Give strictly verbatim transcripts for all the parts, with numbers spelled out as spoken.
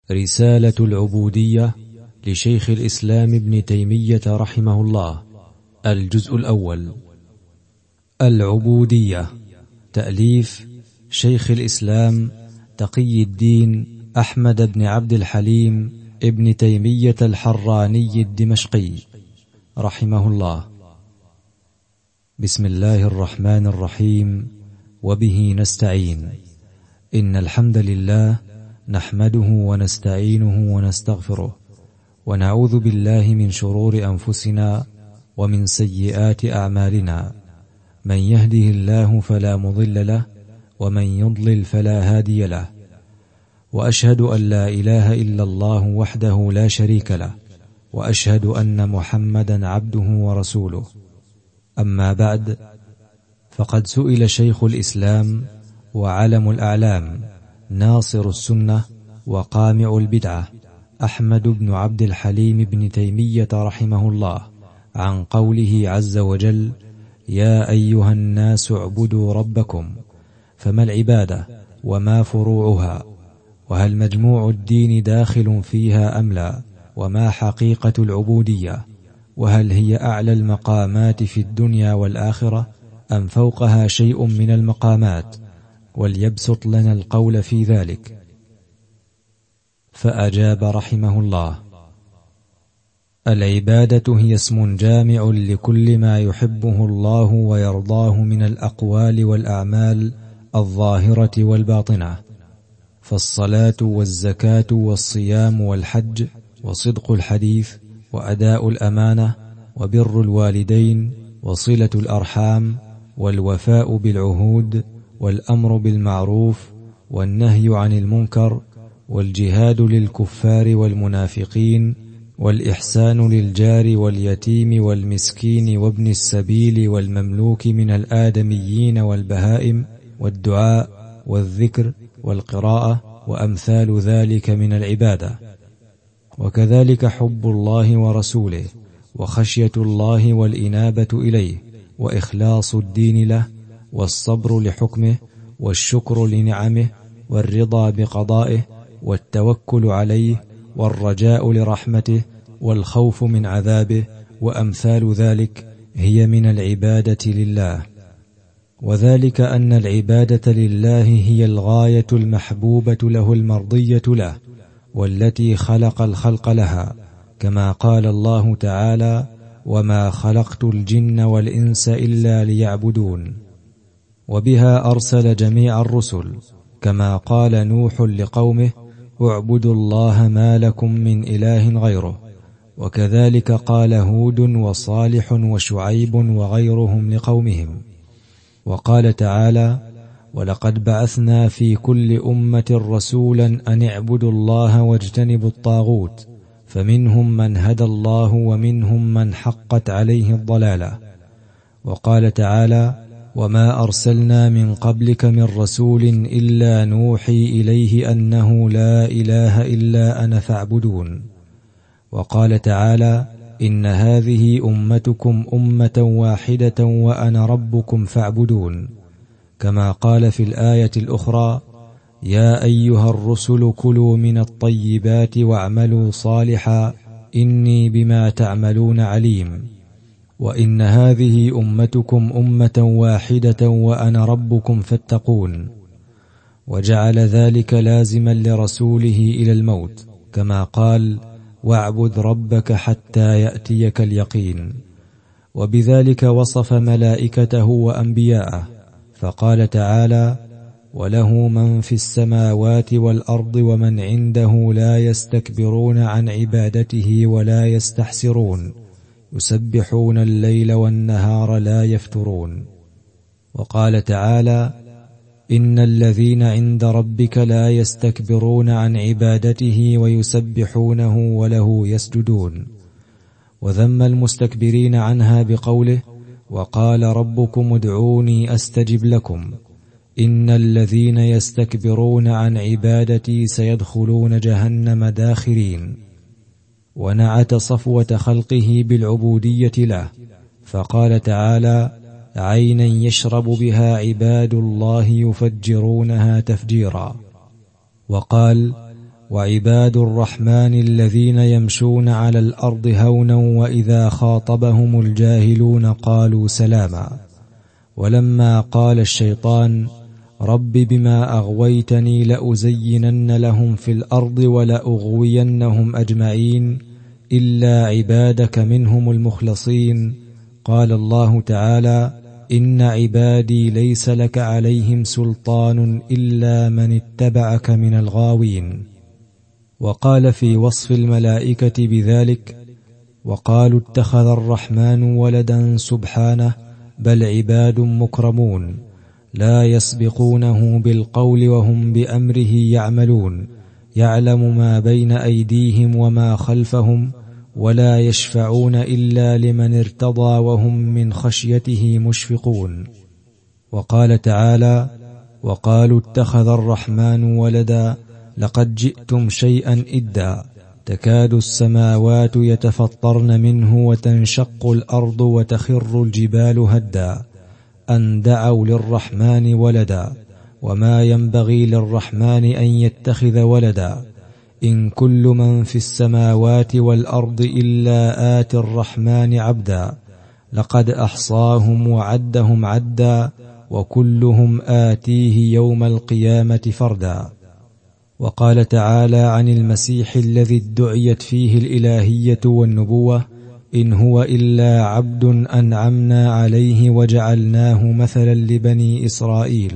رسالة العبودية لشيخ الإسلام ابن تيمية رحمه الله. الجزء الأول. العبودية، تأليف شيخ الإسلام تقي الدين أحمد بن عبد الحليم ابن تيمية الحراني الدمشقي رحمه الله. بسم الله الرحمن الرحيم، وبه نستعين. إن الحمد لله نحمده ونستعينه ونستغفره، ونعوذ بالله من شرور أنفسنا ومن سيئات أعمالنا. من يهده الله فلا مضل له، ومن يضلل فلا هادي له. وأشهد أن لا إله إلا الله وحده لا شريك له، وأشهد أن محمدا عبده ورسوله. أما بعد، فقد سئل شيخ الإسلام وعلم الأعلام ناصر السنة وقامع البدعة أحمد بن عبد الحليم بن تيمية رحمه الله عن قوله عز وجل: يا أيها الناس اعبدوا ربكم. فما العبادة وما فروعها؟ وهل مجموع الدين داخل فيها أم لا؟ وما حقيقة العبودية؟ وهل هي أعلى المقامات في الدنيا والآخرة أم فوقها شيء من المقامات؟ وليبسط لنا القول في ذلك. فأجاب رحمه الله: العبادة هي اسم جامع لكل ما يحبه الله ويرضاه من الأقوال والأعمال الظاهرة والباطنة، فالصلاة والزكاة والصيام والحج وصدق الحديث وأداء الأمانة وبر الوالدين وصلة الأرحام والوفاء بالعهود والأمر بالمعروف والنهي عن المنكر والجهاد للكفار والمنافقين والإحسان للجار واليتيم والمسكين وابن السبيل والمملوك من الآدميين والبهائم والدعاء والذكر والقراءة وأمثال ذلك من العبادة. وكذلك حب الله ورسوله وخشية الله والإنابة إليه وإخلاص الدين له والصبر لحكمه والشكر لنعمه والرضا بقضائه والتوكل عليه والرجاء لرحمته والخوف من عذابه وأمثال ذلك هي من العبادة لله. وذلك أن العبادة لله هي الغاية المحبوبة له المرضية له، والتي خلق الخلق لها، كما قال الله تعالى: وما خلقت الجن والإنس إلا ليعبدون. وبها أرسل جميع الرسل، كما قال نوح لقومه: اعبدوا الله ما لكم من إله غيره. وكذلك قال هود وصالح وشعيب وغيرهم لقومهم. وقال تعالى: ولقد بعثنا في كل أمة رسولا أن اعبدوا الله واجتنبوا الطاغوت، فمنهم من هدى الله ومنهم من حقت عليه الضلالة. وقال تعالى: وما أرسلنا من قبلك من رسول إلا نوحي إليه أنه لا إله إلا أنا فاعبدون. وقال تعالى: إن هذه أمتكم أمة واحدة وأنا ربكم فاعبدون. كما قال في الآية الأخرى: يا أيها الرسل كلوا من الطيبات واعملوا صالحا إني بما تعملون عليم. وإن هذه أمتكم أمة واحدة وأنا ربكم فاتقون. وجعل ذلك لازما لرسوله إلى الموت، كما قال: واعبد ربك حتى يأتيك اليقين. وبذلك وصف ملائكته وأنبياءه، فقال تعالى: وله من في السماوات والأرض ومن عنده لا يستكبرون عن عبادته ولا يستحسرون يسبحون الليل والنهار لا يفترون. وقال تعالى: إن الذين عند ربك لا يستكبرون عن عبادته ويسبحونه وله يسجدون. وذم المستكبرين عنها بقوله: وقال ربكم ادعوني أستجب لكم إن الذين يستكبرون عن عبادتي سيدخلون جهنم داخرين. ونعت صفوة خلقه بالعبودية له، فقال تعالى: عينا يشرب بها عباد الله يفجرونها تفجيرا. وقال: وعباد الرحمن الذين يمشون على الأرض هونا وإذا خاطبهم الجاهلون قالوا سلاما. ولما قال الشيطان رب بما أغويتني لأزينن لهم في الأرض ولأغوينهم أجمعين إلا عبادك منهم المخلصين، قال الله تعالى إن عبادي ليس لك عليهم سلطان إلا من اتبعك من الغاوين. وقال في وصف الملائكة بذلك وقالوا اتخذ الرحمن ولدا سبحانه بل عباد مكرمون لا يسبقونه بالقول وهم بأمره يعملون، يعلم ما بين أيديهم وما خلفهم ولا يشفعون إلا لمن ارتضى وهم من خشيته مشفقون. وقال تعالى وقالوا اتخذ الرحمن ولدا لقد جئتم شيئا إدا تكاد السماوات يتفطرن منه وتنشق الأرض وتخر الجبال هدا أن دعوا للرحمن ولدا وما ينبغي للرحمن أن يتخذ ولدا إن كل من في السماوات والأرض إلا آتي الرحمن عبدا لقد أحصاهم وعدهم عدا وكلهم آتيه يوم القيامة فردا. وقال تعالى عن المسيح الذي ادعيت فيه الإلهية والنبوة إن هو إلا عبد أنعمنا عليه وجعلناه مثلا لبني إسرائيل.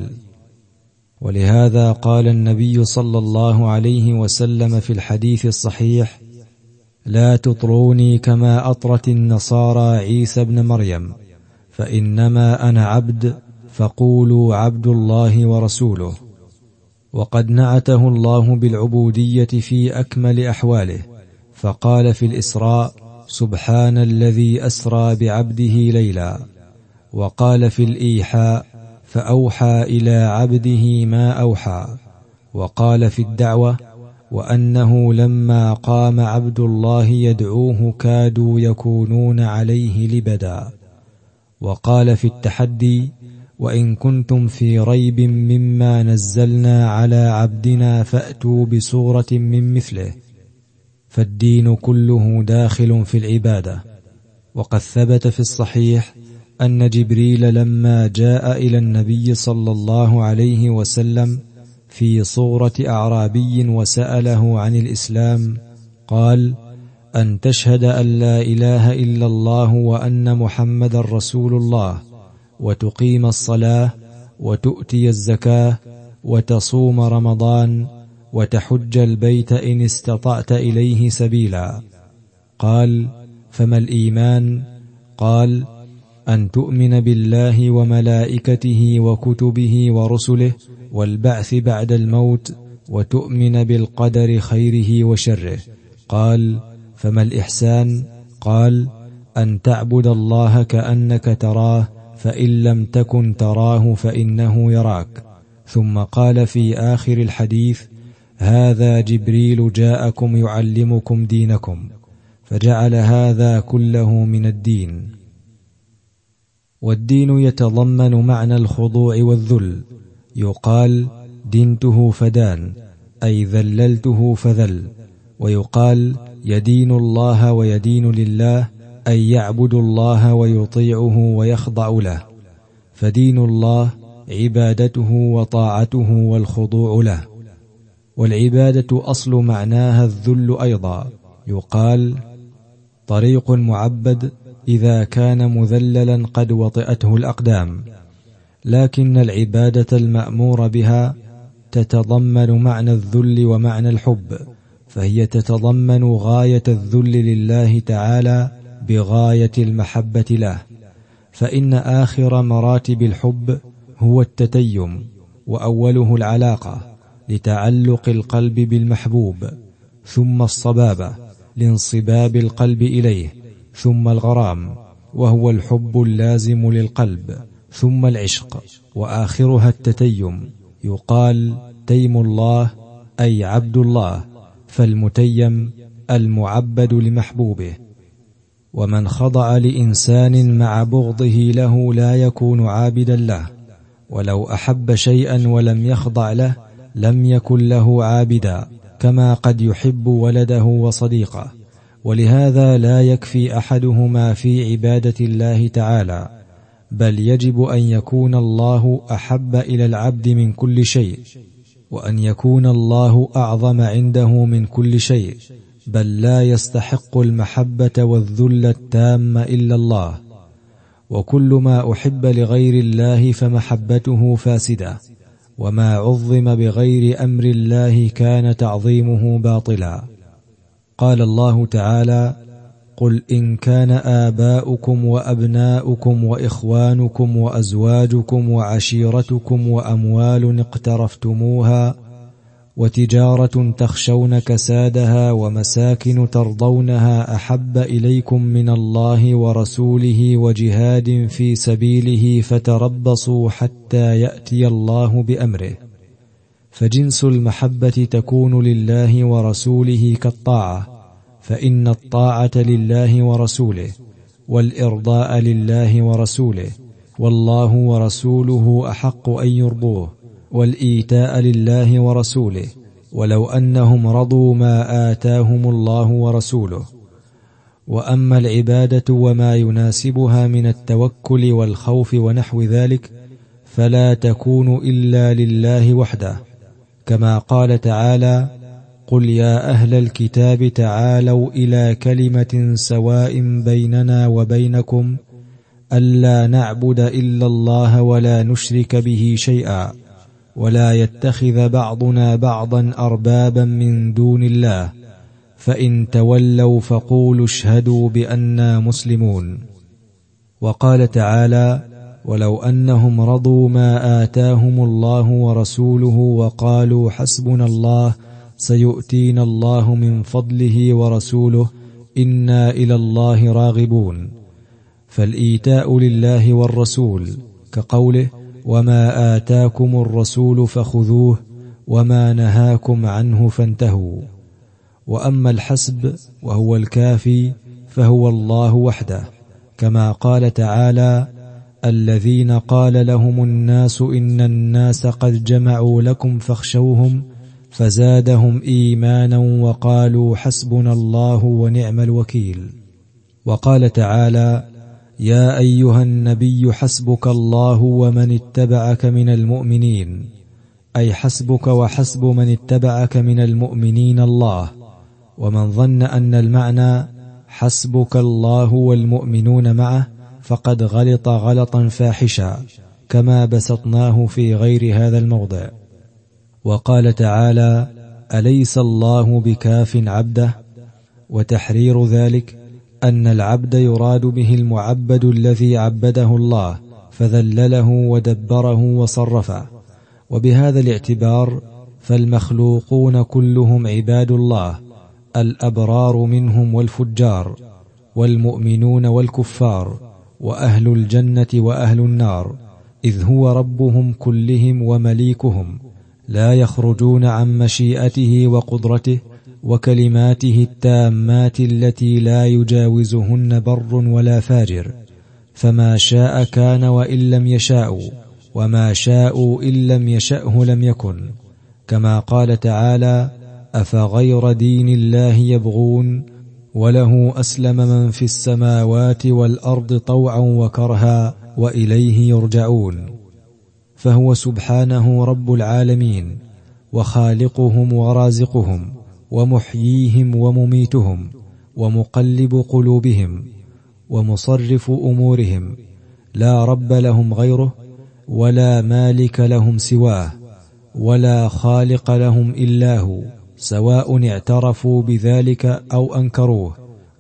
ولهذا قال النبي صلى الله عليه وسلم في الحديث الصحيح لا تطروني كما أطرت النصارى عيسى ابن مريم فإنما أنا عبد فقولوا عبد الله ورسوله. وقد نعته الله بالعبودية في أكمل أحواله فقال في الإسراء سبحان الذي أسرى بعبده ليلا. وقال في الإيحاء فأوحى إلى عبده ما أوحى. وقال في الدعوة وأنه لما قام عبد الله يدعوه كادوا يكونون عليه لبدا. وقال في التحدي وإن كنتم في ريب مما نزلنا على عبدنا فأتوا بسورة من مثله. فالدين كله داخل في العبادة. وقد ثبت في الصحيح أن جبريل لما جاء إلى النبي صلى الله عليه وسلم في صورة أعرابي وسأله عن الإسلام قال أن تشهد أن لا إله إلا الله وأن محمد رسول الله وتقيم الصلاة وتؤتي الزكاة وتصوم رمضان وتحج البيت إن استطعت إليه سبيلا. قال فما الإيمان؟ قال أن تؤمن بالله وملائكته وكتبه ورسله والبعث بعد الموت وتؤمن بالقدر خيره وشره. قال فما الإحسان؟ قال أن تعبد الله كأنك تراه فإن لم تكن تراه فإنه يراك. ثم قال في آخر الحديث هذا جبريل جاءكم يعلمكم دينكم، فجعل هذا كله من الدين. والدين يتضمن معنى الخضوع والذل. يقال دنته فدان أي ذللته فذل. ويقال يدين الله ويدين لله أي يعبد الله ويطيعه ويخضع له. فدين الله عبادته وطاعته والخضوع له. والعبادة أصل معناها الذل أيضا. يقال طريق معبد إذا كان مذللا قد وطئته الأقدام. لكن العبادة المأمور بها تتضمن معنى الذل ومعنى الحب، فهي تتضمن غاية الذل لله تعالى بغاية المحبة له. فإن آخر مراتب الحب هو التتيم، وأوله العلاقة لتعلق القلب بالمحبوب، ثم الصبابة لانصباب القلب إليه، ثم الغرام وهو الحب اللازم للقلب، ثم العشق، وآخرها التتيم. يقال تيم الله أي عبد الله، فالمتيم المعبد لمحبوبه. ومن خضع لإنسان مع بغضه له لا يكون عابدا له، ولو أحب شيئا ولم يخضع له لم يكن له عابدا، كما قد يحب ولده وصديقه، ولهذا لا يكفي أحدهما في عبادة الله تعالى، بل يجب أن يكون الله أحب إلى العبد من كل شيء، وأن يكون الله أعظم عنده من كل شيء، بل لا يستحق المحبة والذل التام إلا الله. وكل ما أحب لغير الله فمحبته فاسدة، وما عظم بغير أمر الله كان تعظيمه باطلا. قال الله تعالى: قل إن كان آباؤكم وأبناؤكم وإخوانكم وأزواجكم وعشيرتكم وأموال اقترفتموها وتجارة تخشون كسادها ومساكن ترضونها أحب إليكم من الله ورسوله وجهاد في سبيله فتربصوا حتى يأتي الله بأمره. فجنس المحبة تكون لله ورسوله كالطاعة، فإن الطاعة لله ورسوله، والإرضاء لله ورسوله، والله ورسوله أحق أن يرضوه، والإيتاء لله ورسوله، ولو أنهم رضوا ما آتاهم الله ورسوله. وأما العبادة وما يناسبها من التوكل والخوف ونحو ذلك فلا تكون إلا لله وحده، كما قال تعالى: قل يا أهل الكتاب تعالوا إلى كلمة سواء بيننا وبينكم ألا نعبد إلا الله ولا نشرك به شيئا ولا يتخذ بعضنا بعضا أربابا من دون الله، فإن تولوا فقولوا اشهدوا بأننا مسلمون. وقال تعالى: ولو أنهم رضوا ما آتاهم الله ورسوله وقالوا حسبنا الله سيؤتينا الله من فضله ورسوله إنا إلى الله راغبون. فالإيتاء لله والرسول كقوله: وما آتاكم الرسول فخذوه وما نهاكم عنه فانتهوا. وأما الحسب وهو الكافي فهو الله وحده، كما قال تعالى: الذين قال لهم الناس إن الناس قد جمعوا لكم فاخشوهم فزادهم إيمانا وقالوا حسبنا الله ونعم الوكيل. وقال تعالى: يا أيها النبي حسبك الله ومن اتبعك من المؤمنين، أي حسبك وحسب من اتبعك من المؤمنين الله. ومن ظن أن المعنى حسبك الله والمؤمنون معه فقد غلط غلطا فاحشا، كما بسطناه في غير هذا الموضع. وقال تعالى: أليس الله بكاف عبده؟ وتحرير ذلك أن العبد يراد به المعبد الذي عبده الله فذلله ودبره وصرفه. وبهذا الاعتبار فالمخلوقون كلهم عباد الله، الأبرار منهم والفجار، والمؤمنون والكفار، وأهل الجنة وأهل النار، إذ هو ربهم كلهم ومليكهم، لا يخرجون عن مشيئته وقدرته وكلماته التامات التي لا يجاوزهن بر ولا فاجر. فما شاء كان وإن لم يشاءوا، وما شاءوا إن لم يشأه لم يكن، كما قال تعالى: أفغير دين الله يبغون وله أسلم من في السماوات والأرض طوعا وكرها وإليه يرجعون. فهو سبحانه رب العالمين، وخالقهم ورازقهم، ومحييهم ومميتهم، ومقلب قلوبهم، ومصرف أمورهم، لا رب لهم غيره، ولا مالك لهم سواه، ولا خالق لهم إلا هو، سواء اعترفوا بذلك أو أنكروه،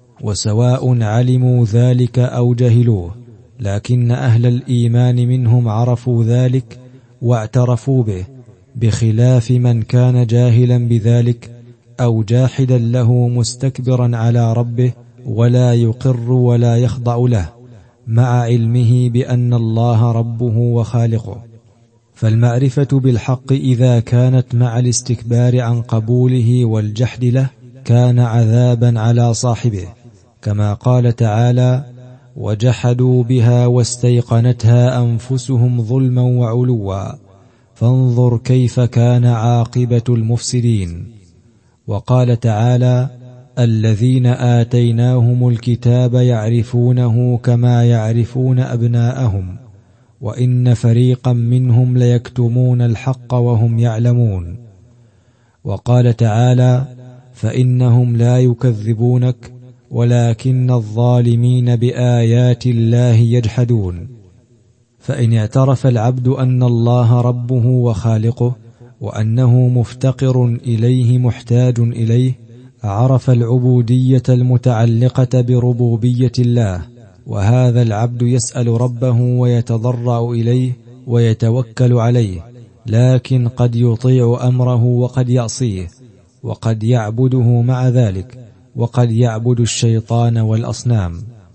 وسواء علموا ذلك أو جهلوه، لكن أهل الإيمان منهم عرفوا ذلك واعترفوا به، بخلاف من كان جاهلا بذلك أو جاحدا له مستكبرا على ربه ولا يقر ولا يخضع له، مع علمه بأن الله ربه وخالقه. فالمعرفة بالحق إذا كانت مع الاستكبار عن قبوله والجحد له كان عذابا على صاحبه، كما قال تعالى: وجحدوا بها واستيقنتها أنفسهم ظلما وعلوا فانظر كيف كان عاقبة المفسدين. وقال تعالى: الذين آتيناهم الكتاب يعرفونه كما يعرفون أبناءهم وإن فريقا منهم ليكتمون الحق وهم يعلمون. وقال تعالى: فإنهم لا يكذبونك ولكن الظالمين بآيات الله يجحدون. فإن اعترف العبد أن الله ربه وخالقه وأنه مفتقر إليه محتاج إليه، عرف العبودية المتعلقة بربوبية الله، وهذا العبد يسأل ربه ويتضرع إليه ويتوكل عليه، لكن قد يطيع أمره وقد يعصيه، وقد يعبده مع ذلك، وقد يعبد الشيطان والأصنام.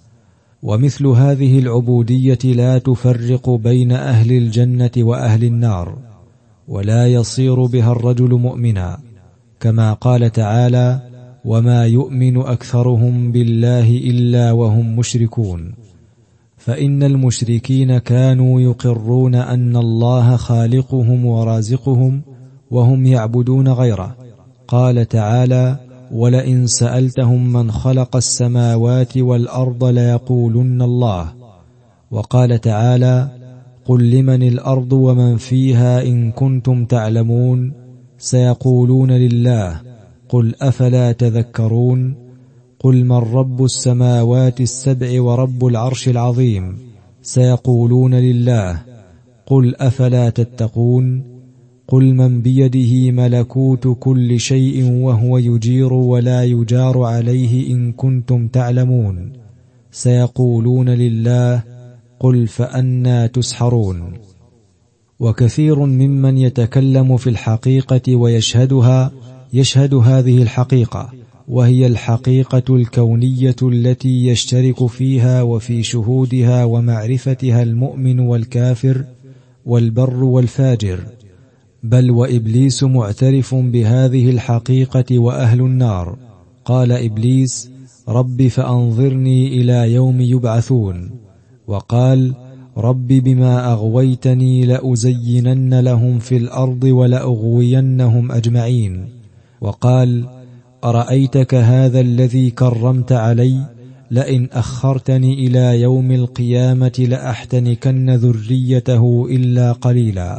ومثل هذه العبودية لا تفرق بين أهل الجنة وأهل النار، ولا يصير بها الرجل مؤمنا، كما قال تعالى: وما يؤمن أكثرهم بالله إلا وهم مشركون. فإن المشركين كانوا يقرون أن الله خالقهم ورازقهم وهم يعبدون غيره. قال تعالى: ولئن سألتهم من خلق السماوات والأرض ليقولن الله. وقال تعالى: قل لمن الأرض ومن فيها إن كنتم تعلمون سيقولون لله قل أفلا تذكرون. قل من رب السماوات السبع ورب العرش العظيم سيقولون لله قل أفلا تتقون. قل من بيده ملكوت كل شيء وهو يجير ولا يجار عليه إن كنتم تعلمون سيقولون لله قل فأنى تسحرون. وكثير ممن يتكلم في الحقيقة ويشهدها يشهد هذه الحقيقة، وهي الحقيقة الكونية التي يشترك فيها وفي شهودها ومعرفتها المؤمن والكافر والبر والفاجر، بل وإبليس معترف بهذه الحقيقة وأهل النار. قال إبليس: رب فأنظرني إلى يوم يبعثون. وقال: رب بما أغويتني لأزينن لهم في الأرض ولأغوينهم أجمعين. وقال: أرأيتك هذا الذي كرمت علي لئن أخرتني إلى يوم القيامة لأحتنكن ذريته إلا قليلا.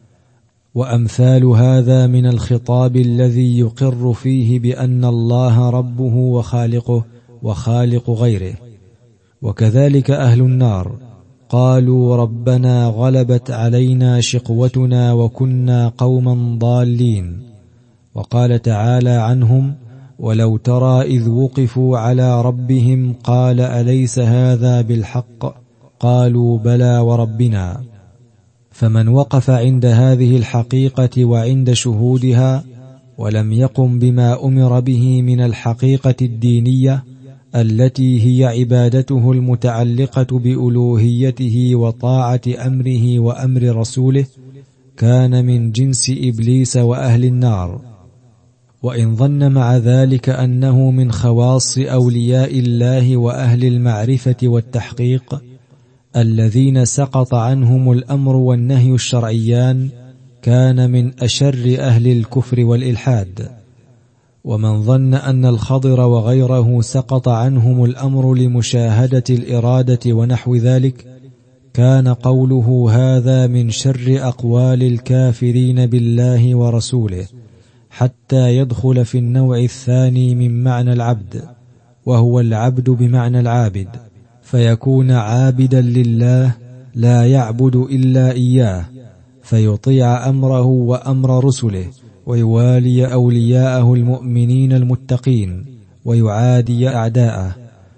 وأمثال هذا من الخطاب الذي يقر فيه بأن الله ربه وخالقه وخالق غيره. وكذلك أهل النار قالوا: ربنا غلبت علينا شقوتنا وكنا قوما ضالين. وقال تعالى عنهم: ولو ترى إذ وقفوا على ربهم قال أليس هذا بالحق قالوا بلى وربنا. فمن وقف عند هذه الحقيقة وعند شهودها ولم يقم بما أمر به من الحقيقة الدينية التي هي عبادته المتعلقة بألوهيته وطاعة أمره وأمر رسوله، كان من جنس إبليس وأهل النار. وإن ظن مع ذلك أنه من خواص أولياء الله وأهل المعرفة والتحقيق الذين سقط عنهم الأمر والنهي الشرعيان، كان من أشر أهل الكفر والإلحاد. ومن ظن أن الخضر وغيره سقط عنهم الأمر لمشاهدة الإرادة ونحو ذلك، كان قوله هذا من شر أقوال الكافرين بالله ورسوله، حتى يدخل في النوع الثاني من معنى العبد، وهو العبد بمعنى العابد، فيكون عابدا لله لا يعبد إلا إياه، فيطيع أمره وأمر رسله، ويوالي أولياءه المؤمنين المتقين، ويعادي أعداءه.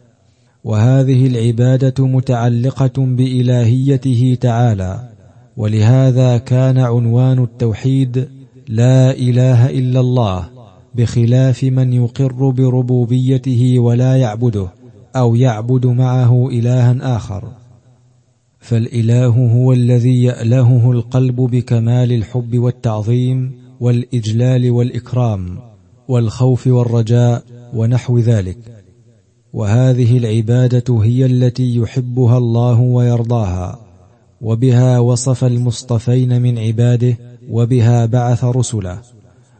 وهذه العبادة متعلقة بإلهيته تعالى، ولهذا كان عنوان التوحيد لا إله إلا الله، بخلاف من يقر بربوبيته ولا يعبده أو يعبد معه إلها آخر. فالإله هو الذي يألهه القلب بكمال الحب والتعظيم والإجلال والإكرام والخوف والرجاء ونحو ذلك. وهذه العبادة هي التي يحبها الله ويرضاها، وبها وصف المصطفين من عباده، وبها بعث رسله،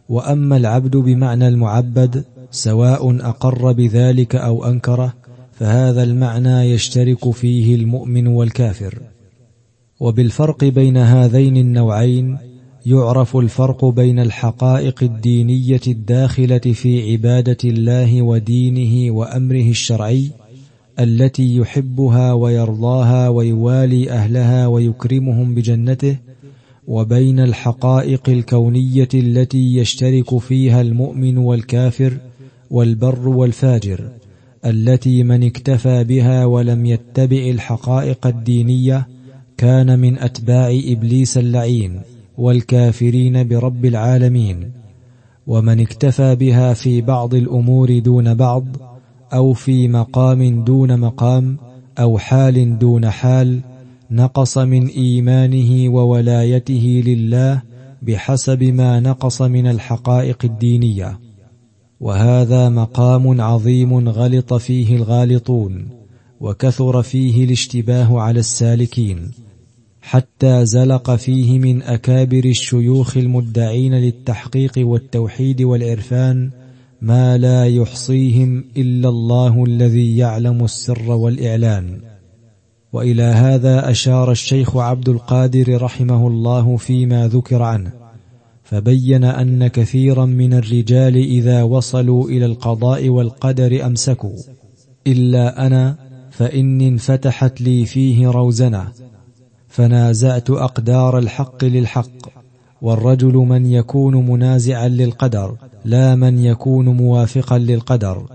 وأما العبد بمعنى المعبد سواء أقر بذلك أو أنكره، فهذا المعنى يشترك فيه المؤمن والكافر. وبالفرق بين هذين النوعين يعرف الفرق بين الحقائق الدينية الداخلة في عبادة الله ودينه وأمره الشرعي التي يحبها ويرضاها ويوالي أهلها ويكرمهم بجنته، وبين الحقائق الكونية التي يشترك فيها المؤمن والكافر والبر والفاجر، التي من اكتفى بها ولم يتبع الحقائق الدينية كان من أتباع إبليس اللعين والكافرين برب العالمين، ومن اكتفى بها في بعض الأمور دون بعض، أو في مقام دون مقام، أو حال دون حال، نقص من إيمانه وولايته لله بحسب ما نقص من الحقائق الدينية. وهذا مقام عظيم غلط فيه الغالطون، وكثر فيه الاشتباه على السالكين، حتى زلق فيه من أكابر الشيوخ المدعين للتحقيق والتوحيد والعرفان ما لا يحصيهم إلا الله الذي يعلم السر والإعلان. وإلى هذا أشار الشيخ عبد القادر رحمه الله فيما ذكر عنه، فبين أن كثيرا من الرجال إذا وصلوا إلى القضاء والقدر أمسكوا، إلا أنا فإني انفتحت لي فيه روزنة، فنازعت أقدار الحق للحق. والرجل من يكون منازعا للقدر لا من يكون موافقا للقدر.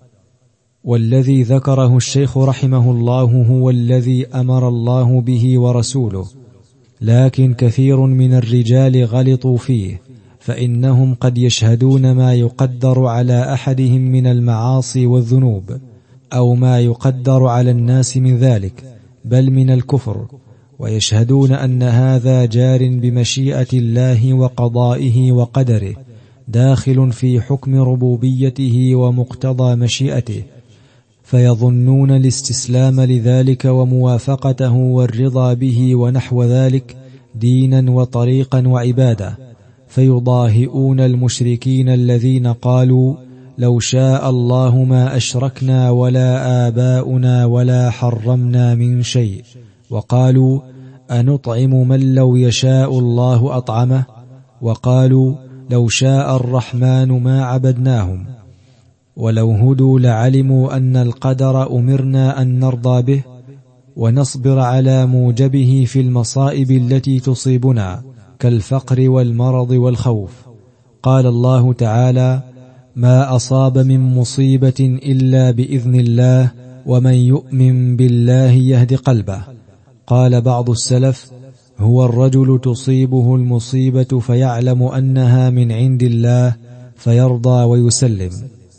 والذي ذكره الشيخ رحمه الله هو الذي أمر الله به ورسوله، لكن كثير من الرجال غلطوا فيه، فإنهم قد يشهدون ما يقدر على أحدهم من المعاصي والذنوب، أو ما يقدر على الناس من ذلك، بل من الكفر، ويشهدون أن هذا جار بمشيئة الله وقضائه وقدره، داخل في حكم ربوبيته ومقتضى مشيئته، فيظنون الاستسلام لذلك وموافقته والرضا به ونحو ذلك دينا وطريقا وعبادة، فيضاهئون المشركين الذين قالوا لو شاء الله ما أشركنا ولا آباؤنا ولا حرمنا من شيء، وقالوا أنطعم من لو يشاء الله أطعمه، وقالوا لو شاء الرحمن ما عبدناهم، ولو هدوا لعلموا أن القدر أمرنا أن نرضى به ونصبر على موجبه في المصائب التي تصيبنا كالفقر والمرض والخوف. قال الله تعالى ما أصاب من مصيبة إلا بإذن الله ومن يؤمن بالله يهد قلبه. قال بعض السلف هو الرجل تصيبه المصيبة فيعلم أنها من عند الله فيرضى ويسلم.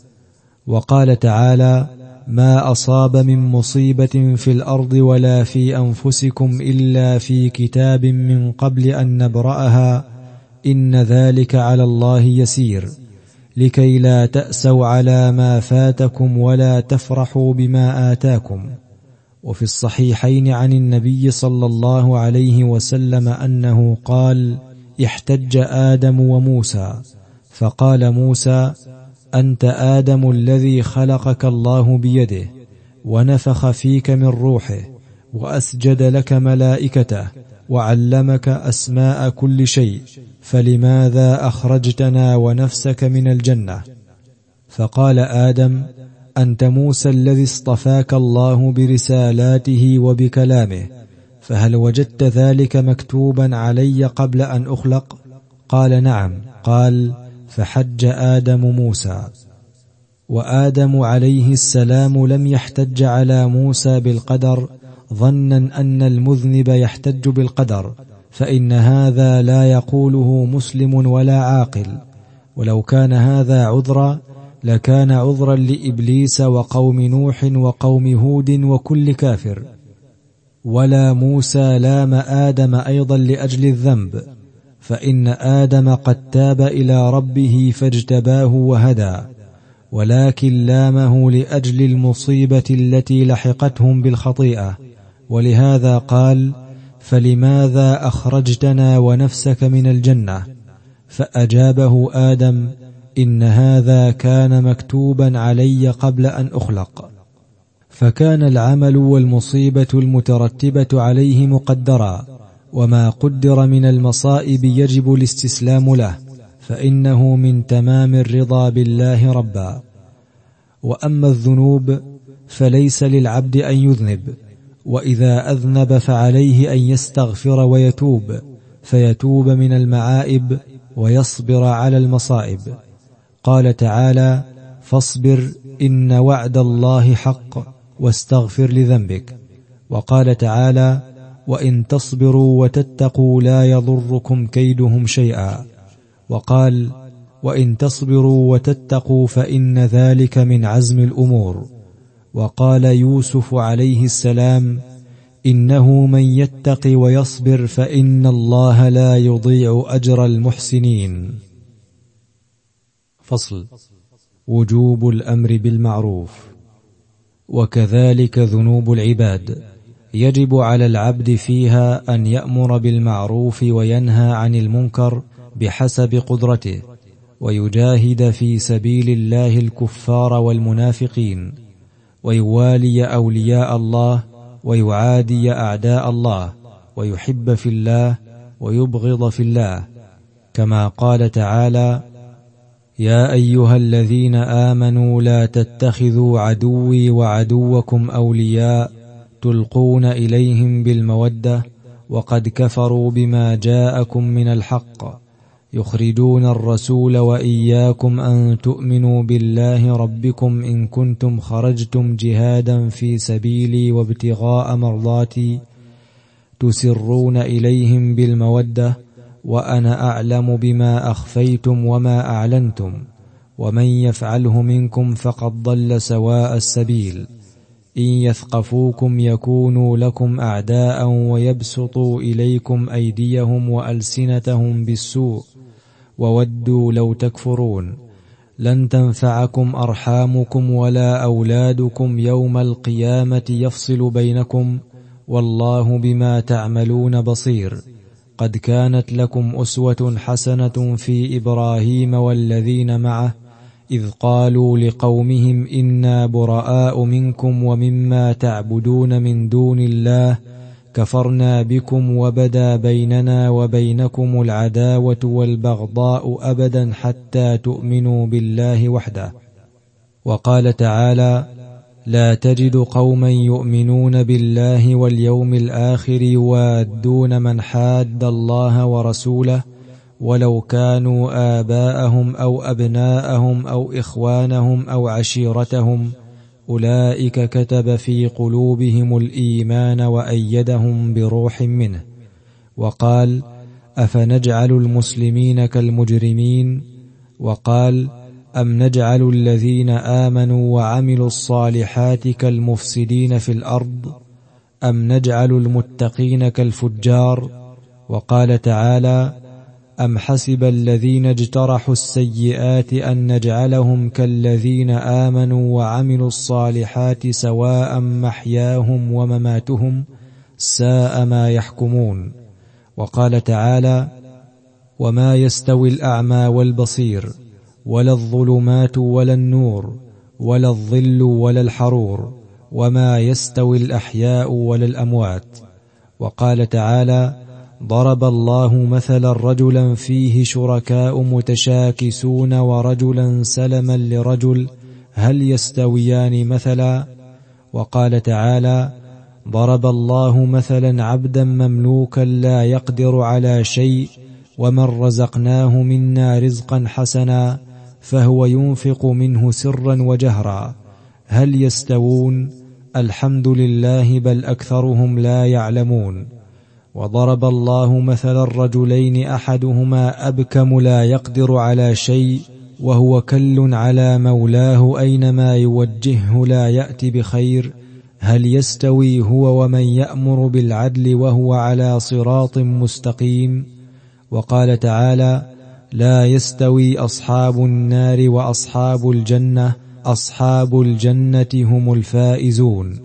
وقال تعالى ما أصاب من مصيبة في الأرض ولا في أنفسكم إلا في كتاب من قبل أن نبرأها إن ذلك على الله يسير، لكي لا تأسوا على ما فاتكم ولا تفرحوا بما آتاكم. وفي الصحيحين عن النبي صلى الله عليه وسلم أنه قال احتج آدم وموسى، فقال موسى أنت آدم الذي خلقك الله بيده ونفخ فيك من روحه وأسجد لك ملائكته وعلمك أسماء كل شيء، فلماذا أخرجتنا ونفسك من الجنة؟ فقال آدم أنت موسى الذي اصطفاك الله برسالاته وبكلامه، فهل وجدت ذلك مكتوبا علي قبل أن أخلق؟ قال نعم. قال فحج آدم موسى. وآدم عليه السلام لم يحتج على موسى بالقدر ظنا أن المذنب يحتج بالقدر، فإن هذا لا يقوله مسلم ولا عاقل، ولو كان هذا عذرا لكان عذرا لإبليس وقوم نوح وقوم هود وكل كافر. ولا موسى لام آدم أيضا لأجل الذنب، فإن آدم قد تاب إلى ربه فاجتباه وهدى، ولكن لامه لأجل المصيبة التي لحقتهم بالخطيئة، ولهذا قال فلماذا أخرجتنا ونفسك من الجنة؟ فأجابه آدم: إن هذا كان مكتوبا علي قبل أن أخلق. فكان العمل والمصيبة المترتبة عليه مقدرا، وما قدر من المصائب يجب الاستسلام له، فإنه من تمام الرضا بالله ربا. وأما الذنوب فليس للعبد أن يذنب، وإذا أذنب فعليه أن يستغفر ويتوب، فيتوب من المعائب ويصبر على المصائب. قال تعالى: فاصبر إن وعد الله حق واستغفر لذنبك. وقال تعالى: وإن تصبروا وتتقوا لا يضركم كيدهم شيئا. وقال: وإن تصبروا وتتقوا فإن ذلك من عزم الأمور. وقال يوسف عليه السلام: إنه من يتق ويصبر فإن الله لا يضيع أجر المحسنين. فصل: وجوب الأمر بالمعروف. وكذلك ذنوب العباد يجب على العبد فيها أن يأمر بالمعروف وينهى عن المنكر بحسب قدرته، ويجاهد في سبيل الله الكفار والمنافقين، ويوالي أولياء الله ويعادي أعداء الله، ويحب في الله ويبغض في الله، كما قال تعالى: يا أيها الذين آمنوا لا تتخذوا عدوي وعدوكم أولياء تلقون إليهم بالمودة وقد كفروا بما جاءكم من الحق يخرجون الرسول وإياكم أن تؤمنوا بالله ربكم إن كنتم خرجتم جهادا في سبيلي وابتغاء مرضاتي تسرون إليهم بالمودة وأنا أعلم بما أخفيتم وما أعلنتم ومن يفعله منكم فقد ضل سواء السبيل إن يثقفوكم يكونوا لكم أعداء ويبسطوا إليكم أيديهم وألسنتهم بالسوء وودوا لو تكفرون لن تنفعكم أرحامكم ولا أولادكم يوم القيامة يفصل بينكم والله بما تعملون بصير. قد كانت لكم أسوة حسنة في إبراهيم والذين معه إذ قالوا لقومهم إنا براء منكم ومما تعبدون من دون الله كفرنا بكم وبدا بيننا وبينكم العداوة والبغضاء أبدا حتى تؤمنوا بالله وحده. وقال تعالى: لا تجد قوما يؤمنون بالله واليوم الآخر يوادون من حاد الله ورسوله ولو كانوا آباءهم أو أبناءهم أو إخوانهم أو عشيرتهم أولئك كتب في قلوبهم الإيمان وأيدهم بروح منه. وقال: أفنجعل المسلمين كالمجرمين؟ وقال: أم نجعل الذين آمنوا وعملوا الصالحات كالمفسدين في الأرض أم نجعل المتقين كالفجار؟ وقال تعالى: أم حسب الذين اجترحوا السيئات أن نجعلهم كالذين آمنوا وعملوا الصالحات سواء محياهم ومماتهم ساء ما يحكمون. وقال تعالى: وما يستوي الأعمى والبصير ولا الظلمات ولا النور ولا الظل ولا الحرور وما يستوي الأحياء ولا الأموات. وقال تعالى: ضرب الله مثلا رجلا فيه شركاء متشاكسون ورجلا سلما لرجل هل يستويان مثلا؟ وقال تعالى: ضرب الله مثلا عبدا مملوكا لا يقدر على شيء ومن رزقناه منا رزقا حسنا فهو ينفق منه سرا وجهرا هل يستوون؟ الحمد لله بل أكثرهم لا يعلمون. وضرب الله مثلا الرجلين أحدهما أبكم لا يقدر على شيء وهو كل على مولاه أينما يوجهه لا يأتي بخير هل يستوي هو ومن يأمر بالعدل وهو على صراط مستقيم؟ وقال تعالى: لا يستوي أصحاب النار وأصحاب الجنة أصحاب الجنة هم الفائزون.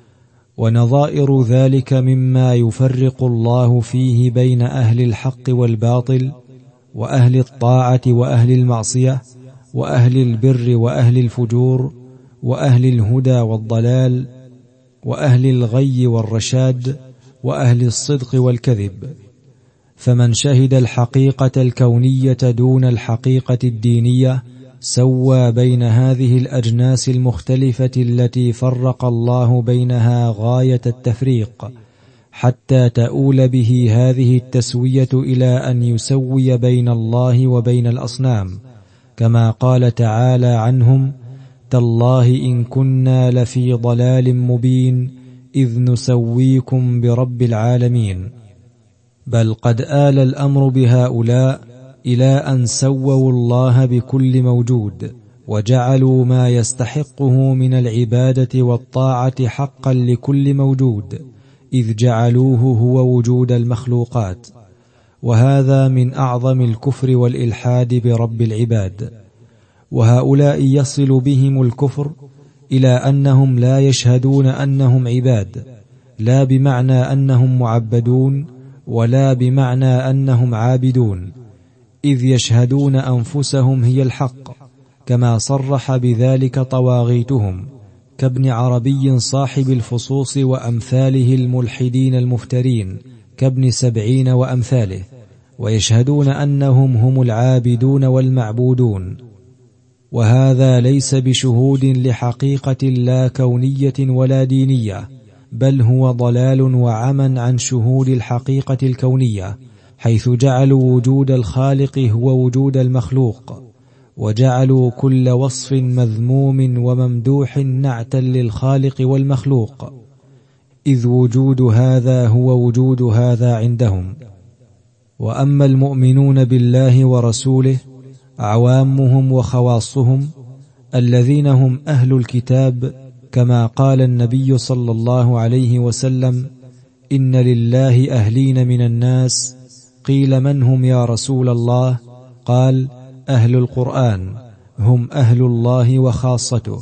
ونظائر ذلك مما يفرق الله فيه بين أهل الحق والباطل وأهل الطاعة وأهل المعصية، وأهل البر وأهل الفجور، وأهل الهدى والضلال، وأهل الغي والرشاد، وأهل الصدق والكذب. فمن شهد الحقيقة الكونية دون الحقيقة الدينية سوى بين هذه الأجناس المختلفة التي فرق الله بينها غاية التفريق، حتى تؤول به هذه التسوية إلى أن يسوي بين الله وبين الأصنام، كما قال تعالى عنهم: تالله إن كنا لفي ضلال مبين إذ نسويكم برب العالمين. بل قد آل الأمر بهؤلاء إلى أن سووا الله بكل موجود، وجعلوا ما يستحقه من العبادة والطاعة حقا لكل موجود، إذ جعلوه هو وجود المخلوقات. وهذا من أعظم الكفر والإلحاد برب العباد. وهؤلاء يصل بهم الكفر إلى أنهم لا يشهدون أنهم عباد، لا بمعنى أنهم معبدون، ولا بمعنى أنهم عابدون، إذ يشهدون أنفسهم هي الحق، كما صرح بذلك طواغيتهم كابن عربي صاحب الفصوص وأمثاله الملحدين المفترين كابن سبعين وأمثاله، ويشهدون أنهم هم العابدون والمعبودون. وهذا ليس بشهود لحقيقة لا كونية ولا دينية، بل هو ضلال وعمى عن شهود الحقيقة الكونية، حيث جعلوا وجود الخالق هو وجود المخلوق، وجعلوا كل وصف مذموم وممدوح نعتا للخالق والمخلوق، إذ وجود هذا هو وجود هذا عندهم. وأما المؤمنون بالله ورسوله عوامهم وخواصهم الذين هم أهل الكتاب، كما قال النبي صلى الله عليه وسلم: إن لله أهلين من الناس. قيل: من هم يا رسول الله؟ قال: أهل القرآن، هم أهل الله وخاصته.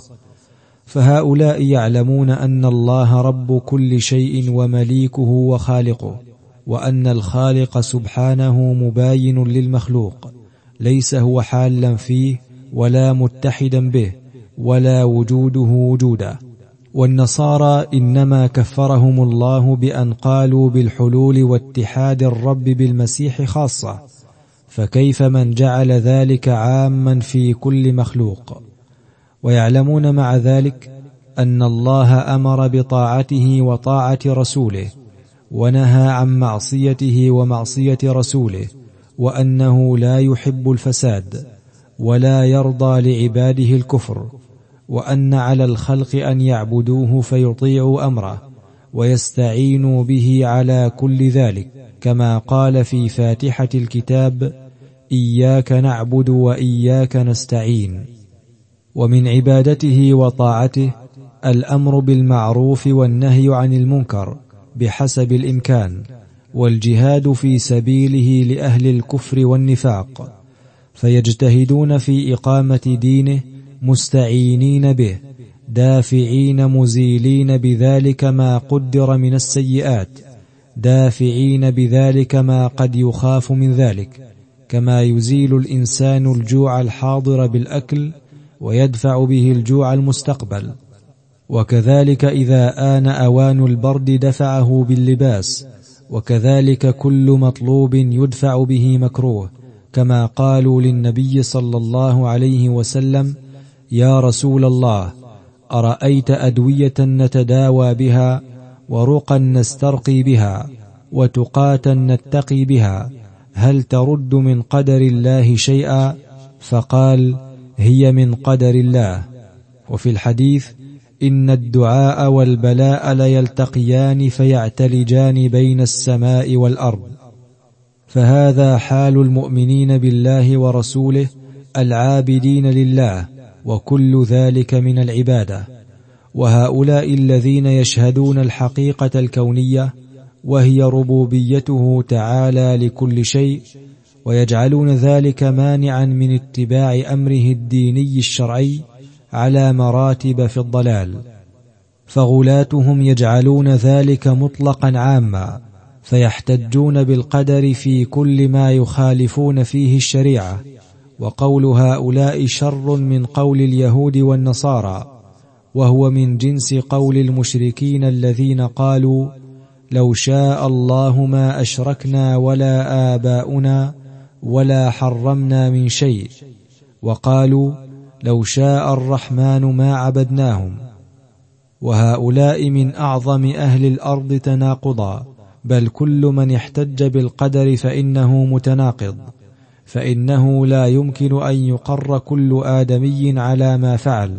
فهؤلاء يعلمون أن الله رب كل شيء ومليكه وخالقه، وأن الخالق سبحانه مباين للمخلوق، ليس هو حالا فيه ولا متحدا به ولا وجوده وجودا. والنصارى إنما كفرهم الله بأن قالوا بالحلول واتحاد الرب بالمسيح خاصة، فكيف من جعل ذلك عاما في كل مخلوق؟ ويعلمون مع ذلك أن الله أمر بطاعته وطاعة رسوله، ونهى عن معصيته ومعصية رسوله، وأنه لا يحب الفساد ولا يرضى لعباده الكفر، وأن على الخلق أن يعبدوه فيطيعوا أمره ويستعينوا به على كل ذلك، كما قال في فاتحة الكتاب: إياك نعبد وإياك نستعين. ومن عبادته وطاعته الأمر بالمعروف والنهي عن المنكر بحسب الإمكان، والجهاد في سبيله لأهل الكفر والنفاق، فيجتهدون في إقامة دينه مستعينين به، دافعين مزيلين بذلك ما قدر من السيئات، دافعين بذلك ما قد يخاف من ذلك، كما يزيل الإنسان الجوع الحاضر بالأكل ويدفع به الجوع المستقبل. وكذلك إذا آن أوان البرد دفعه باللباس، وكذلك كل مطلوب يدفع به مكروه، كما قالوا للنبي صلى الله عليه وسلم: يا رسول الله، أرأيت أدوية نتداوى بها، ورقا نسترقي بها، وتقاتا نتقي بها، هل ترد من قدر الله شيئا؟ فقال: هي من قدر الله. وفي الحديث: إن الدعاء والبلاء ليلتقيان فيعتلجان بين السماء والأرض. فهذا حال المؤمنين بالله ورسوله العابدين لله، وكل ذلك من العبادة. وهؤلاء الذين يشهدون الحقيقة الكونية، وهي ربوبيته تعالى لكل شيء، ويجعلون ذلك مانعا من اتباع أمره الديني الشرعي، على مراتب في الضلال. فغلاتهم يجعلون ذلك مطلقا عاما، فيحتجون بالقدر في كل ما يخالفون فيه الشريعة. وقول هؤلاء شر من قول اليهود والنصارى، وهو من جنس قول المشركين الذين قالوا لو شاء الله ما أشركنا ولا آباؤنا ولا حرمنا من شيء، وقالوا لو شاء الرحمن ما عبدناهم. وهؤلاء من أعظم أهل الأرض تناقضا، بل كل من احتج بالقدر فإنه متناقض، فإنه لا يمكن أن يقر كل آدمي على ما فعل،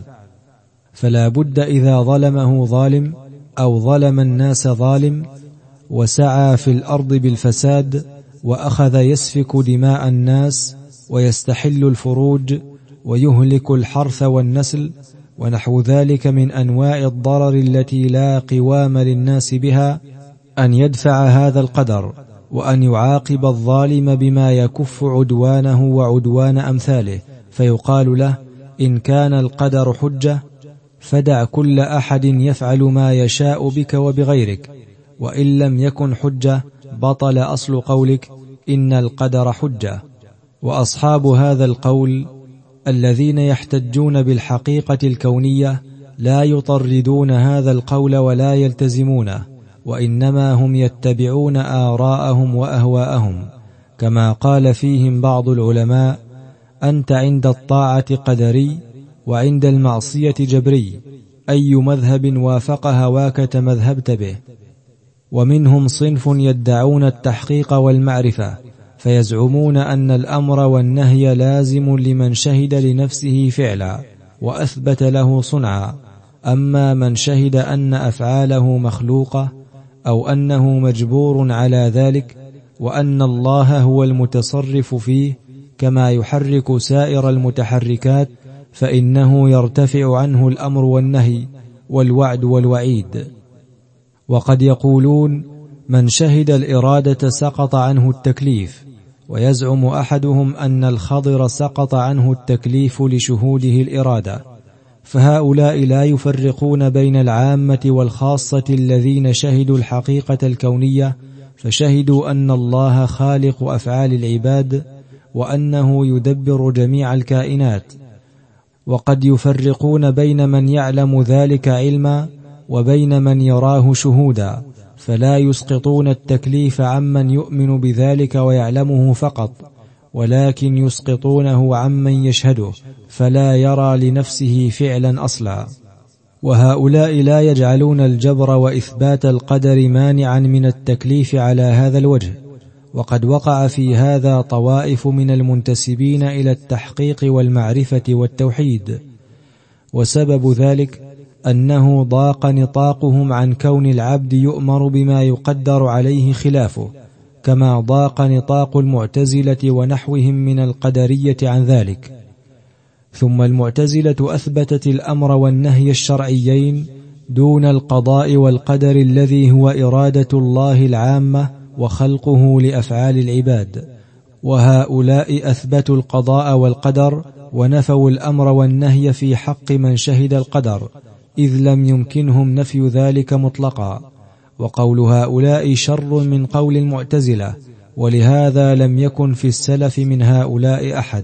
فلا بد إذا ظلمه ظالم أو ظلم الناس ظالم وسعى في الأرض بالفساد وأخذ يسفك دماء الناس ويستحل الفروج ويهلك الحرث والنسل ونحو ذلك من أنواع الضرر التي لا قوام للناس بها، أن يدفع هذا القدر وأن يعاقب الظالم بما يكف عدوانه وعدوان أمثاله، فيقال له إن كان القدر حجة فدع كل أحد يفعل ما يشاء بك وبغيرك، وإن لم يكن حجة بطل أصل قولك إن القدر حجة. وأصحاب هذا القول الذين يحتجون بالحقيقة الكونية لا يطردون هذا القول ولا يلتزمونه، وإنما هم يتبعون آراءهم وأهواءهم، كما قال فيهم بعض العلماء أنت عند الطاعة قدري وعند المعصية جبري، أي مذهب وافق هواك تمذهبت به. ومنهم صنف يدعون التحقيق والمعرفة، فيزعمون أن الأمر والنهي لازم لمن شهد لنفسه فعلا وأثبت له صنعا، أما من شهد أن أفعاله مخلوقة أو أنه مجبور على ذلك وأن الله هو المتصرف فيه كما يحرك سائر المتحركات، فإنه يرتفع عنه الأمر والنهي والوعد والوعيد. وقد يقولون من شهد الإرادة سقط عنه التكليف، ويزعم أحدهم أن الخضر سقط عنه التكليف لشهوده الإرادة، فهؤلاء لا يفرقون بين العامة والخاصة الذين شهدوا الحقيقة الكونية، فشهدوا أن الله خالق أفعال العباد وأنه يدبر جميع الكائنات. وقد يفرقون بين من يعلم ذلك علما وبين من يراه شهودا، فلا يسقطون التكليف عمن يؤمن بذلك ويعلمه فقط، ولكن يسقطونه عمن يشهده فلا يرى لنفسه فعلا أصلا. وهؤلاء لا يجعلون الجبر وإثبات القدر مانعا من التكليف على هذا الوجه، وقد وقع في هذا طوائف من المنتسبين إلى التحقيق والمعرفة والتوحيد، وسبب ذلك أنه ضاق نطاقهم عن كون العبد يؤمر بما يقدر عليه خلافه، كما ضاق نطاق المعتزلة ونحوهم من القدرية عن ذلك. ثم المعتزلة أثبتت الأمر والنهي الشرعيين دون القضاء والقدر الذي هو إرادة الله العامة وخلقه لأفعال العباد، وهؤلاء أثبتوا القضاء والقدر ونفوا الأمر والنهي في حق من شهد القدر، إذ لم يمكنهم نفي ذلك مطلقا. وقول هؤلاء شر من قول المعتزلة، ولهذا لم يكن في السلف من هؤلاء أحد.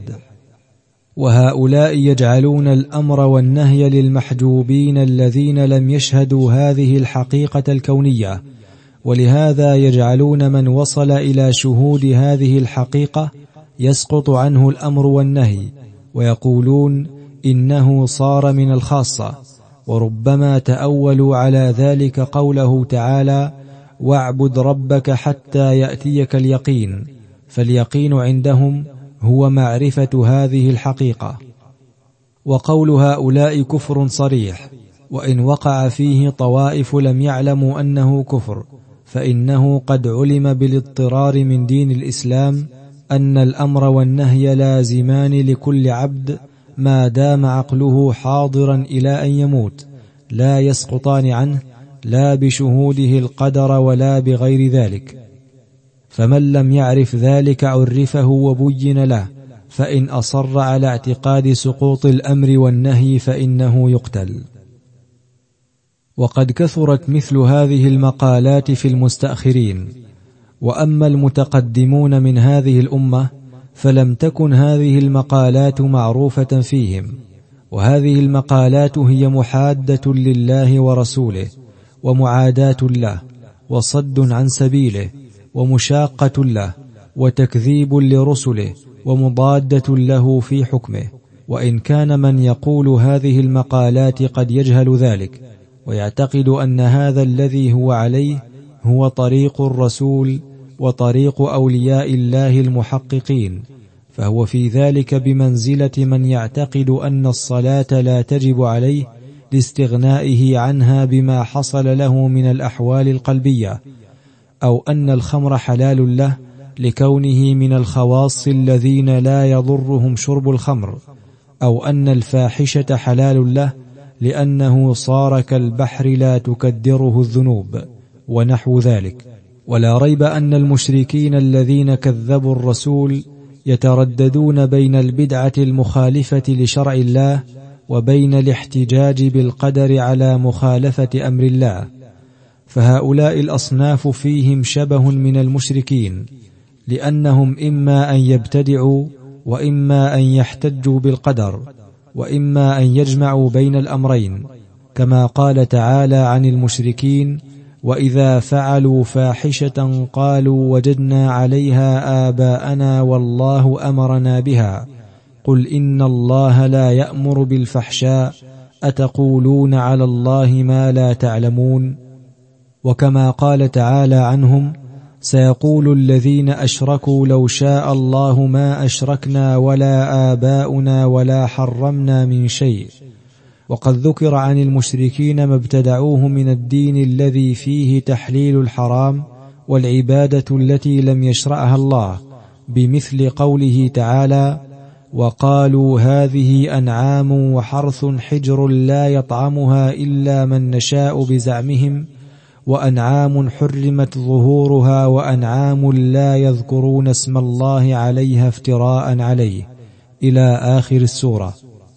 وهؤلاء يجعلون الأمر والنهي للمحجوبين الذين لم يشهدوا هذه الحقيقة الكونية، ولهذا يجعلون من وصل إلى شهود هذه الحقيقة يسقط عنه الأمر والنهي، ويقولون إنه صار من الخاصة. وربما تأولوا على ذلك قوله تعالى واعبد ربك حتى يأتيك اليقين، فاليقين عندهم هو معرفة هذه الحقيقة. وقول هؤلاء كفر صريح، وإن وقع فيه طوائف لم يعلموا أنه كفر، فإنه قد علم بالاضطرار من دين الإسلام أن الأمر والنهي لازمان لكل عبد ما دام عقله حاضرا إلى أن يموت، لا يسقطان عنه لا بشهوده القدر ولا بغير ذلك. فمن لم يعرف ذلك عرفه وبين له، فإن أصر على اعتقاد سقوط الأمر والنهي فإنه يقتل. وقد كثرت مثل هذه المقالات في المستأخرين، وأما المتقدمون من هذه الأمة فلم تكن هذه المقالات معروفة فيهم، وهذه المقالات هي محادة لله ورسوله ومعاداة له وصد عن سبيله ومشاقة له وتكذيب لرسله ومضادة له في حكمه. وإن كان من يقول هذه المقالات قد يجهل ذلك ويعتقد أن هذا الذي هو عليه هو طريق الرسول وطريق أولياء الله المحققين، فهو في ذلك بمنزلة من يعتقد أن الصلاة لا تجب عليه لاستغنائه عنها بما حصل له من الأحوال القلبية، أو أن الخمر حلال له لكونه من الخواص الذين لا يضرهم شرب الخمر، أو أن الفاحشة حلال له لأنه صار كالبحر لا تكدره الذنوب ونحو ذلك. ولا ريب أن المشركين الذين كذبوا الرسول يترددون بين البدعة المخالفة لشرع الله وبين الاحتجاج بالقدر على مخالفة أمر الله، فهؤلاء الأصناف فيهم شبه من المشركين، لأنهم إما أن يبتدعوا وإما أن يحتجوا بالقدر وإما أن يجمعوا بين الأمرين، كما قال تعالى عن المشركين: وإذا فعلوا فاحشة قالوا وجدنا عليها آباءنا والله أمرنا بها قل إن الله لا يأمر بالفحشاء أتقولون على الله ما لا تعلمون. وكما قال تعالى عنهم: سيقول الذين أشركوا لو شاء الله ما أشركنا ولا آباؤنا ولا حرمنا من شيء. وقد ذكر عن المشركين ما ابتدعوه من الدين الذي فيه تحليل الحرام والعبادة التي لم يشرعها الله، بمثل قوله تعالى: وقالوا هذه أنعام وحرث حجر لا يطعمها إلا من نشاء بزعمهم، وأنعام حرمت ظهورها وأنعام لا يذكرون اسم الله عليها افتراء عليه، إلى آخر السورة.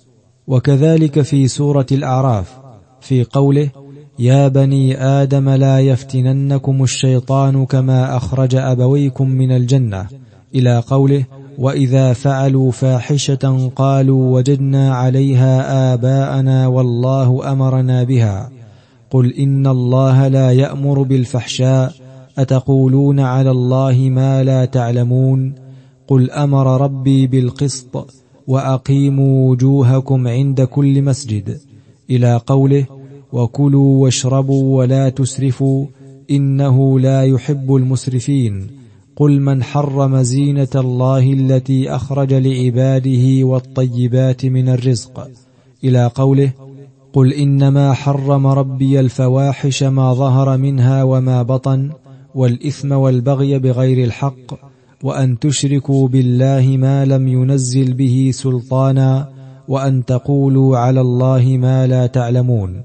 وكذلك في سورة الأعراف في قوله: يا بني آدم لا يفتننكم الشيطان كما أخرج أبويكم من الجنة، إلى قوله: وإذا فعلوا فاحشة قالوا وجدنا عليها آباءنا والله أمرنا بها قل إن الله لا يأمر بالفحشاء أتقولون على الله ما لا تعلمون قل أمر ربي بالقسط وأقيموا وجوهكم عند كل مسجد، إلى قوله: وكلوا واشربوا ولا تسرفوا إنه لا يحب المسرفين قل من حرم زينة الله التي أخرج لعباده والطيبات من الرزق، إلى قوله: قل إنما حرم ربي الفواحش ما ظهر منها وما بطن والإثم والبغي بغير الحق وأن تشركوا بالله ما لم ينزل به سلطانا وأن تقولوا على الله ما لا تعلمون.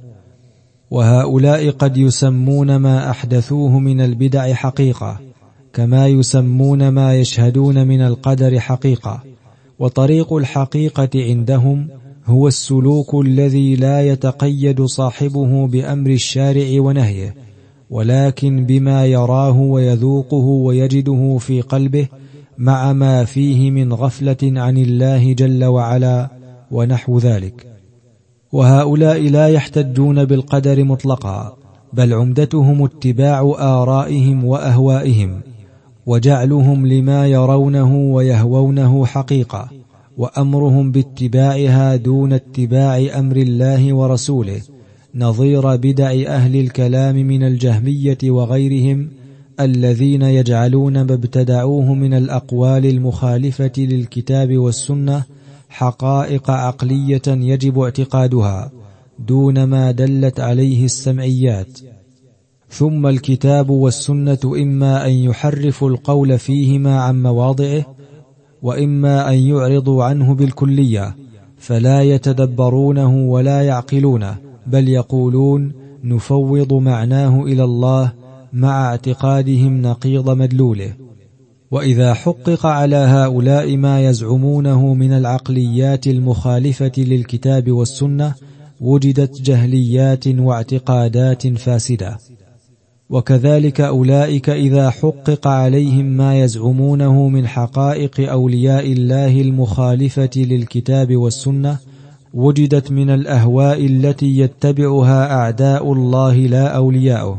وهؤلاء قد يسمون ما أحدثوه من البدع حقيقة، كما يسمون ما يشهدون من القدر حقيقة. وطريق الحقيقة عندهم هو السلوك الذي لا يتقيد صاحبه بأمر الشارع ونهيه، ولكن بما يراه ويذوقه ويجده في قلبه مع ما فيه من غفلة عن الله جل وعلا ونحو ذلك. وهؤلاء لا يحتجون بالقدر مطلقا، بل عمدتهم اتباع آرائهم وأهوائهم وجعلهم لما يرونه ويهوونه حقيقة، وأمرهم باتباعها دون اتباع أمر الله ورسوله، نظير بدع أهل الكلام من الجهمية وغيرهم الذين يجعلون ما ابتدعوه من الأقوال المخالفة للكتاب والسنة حقائق عقلية يجب اعتقادها دون ما دلت عليه السمعيات. ثم الكتاب والسنة إما أن يحرفوا القول فيهما عن مواضعه، وإما أن يعرضوا عنه بالكلية فلا يتدبرونه ولا يعقلونه، بل يقولون نفوض معناه إلى الله مع اعتقادهم نقيض مدلوله. وإذا حقق على هؤلاء ما يزعمونه من العقليات المخالفة للكتاب والسنة وجدت جهليات واعتقادات فاسدة. وكذلك أولئك إذا حقق عليهم ما يزعمونه من حقائق أولياء الله المخالفة للكتاب والسنة وجدت من الأهواء التي يتبعها أعداء الله لا أولياؤه.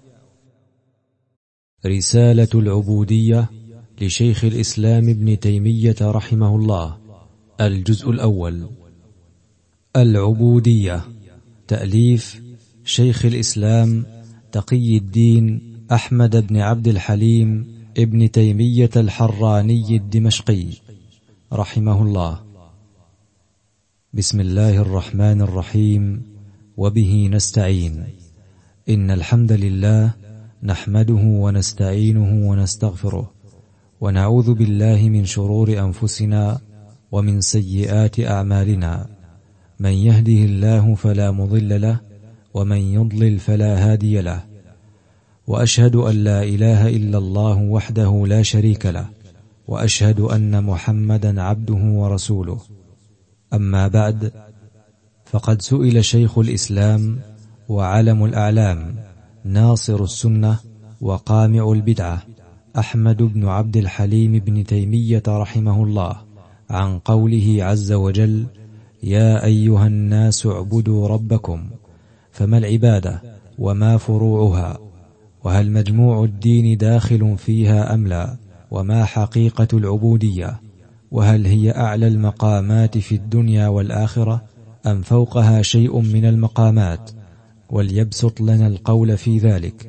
رسالة العبودية لشيخ الإسلام ابن تيمية رحمه الله. الجزء الأول. العبودية. تأليف شيخ الإسلام تقي الدين أحمد بن عبد الحليم ابن تيمية الحراني الدمشقي رحمه الله. بسم الله الرحمن الرحيم، وبه نستعين. إن الحمد لله نحمده ونستعينه ونستغفره، ونعوذ بالله من شرور أنفسنا ومن سيئات أعمالنا. من يهده الله فلا مضل له، ومن يضلل فلا هادي له. وأشهد أن لا إله إلا الله وحده لا شريك له، وأشهد أن محمدا عبده ورسوله. أما بعد، فقد سئل شيخ الإسلام وعلم الأعلام ناصر السنة وقامع البدعة أحمد بن عبد الحليم بن تيمية رحمه الله عن قوله عز وجل: يا أيها الناس اعبدوا ربكم. فما العبادة وما فروعها؟ وهل مجموع الدين داخل فيها أم لا؟ وما حقيقة العبودية؟ وهل هي أعلى المقامات في الدنيا والآخرة أم فوقها شيء من المقامات؟ وليبسط لنا القول في ذلك.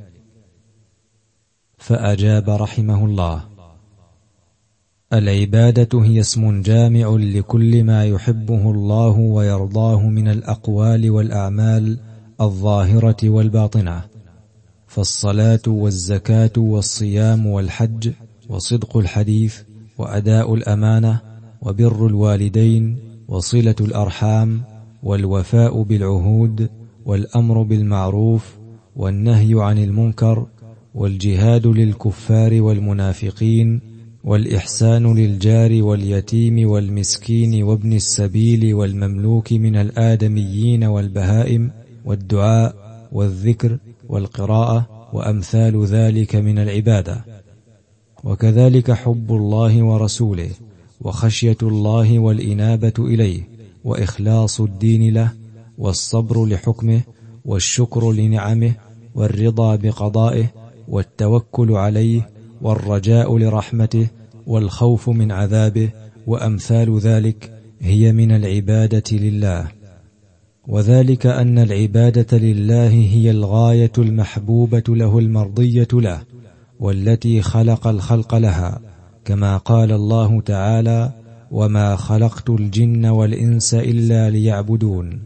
فأجاب رحمه الله: العبادة هي اسم جامع لكل ما يحبه الله ويرضاه من الأقوال والأعمال الظاهرة والباطنة، فالصلاة والزكاة والصيام والحج وصدق الحديث وأداء الأمانة وبر الوالدين وصلة الأرحام والوفاء بالعهود والأمر بالمعروف والنهي عن المنكر والجهاد للكفار والمنافقين والإحسان للجار واليتيم والمسكين وابن السبيل والمملوك من الآدميين والبهائم والدعاء والذكر والقراءة وأمثال ذلك من العبادة. وكذلك حب الله ورسوله وخشية الله والإنابة إليه وإخلاص الدين له والصبر لحكمه والشكر لنعمه والرضا بقضائه والتوكل عليه والرجاء لرحمته والخوف من عذابه وأمثال ذلك هي من العبادة لله. وذلك أن العبادة لله هي الغاية المحبوبة له المرضية له والتي خلق الخلق لها، كما قال الله تعالى: وما خلقت الجن والإنس إلا ليعبدون.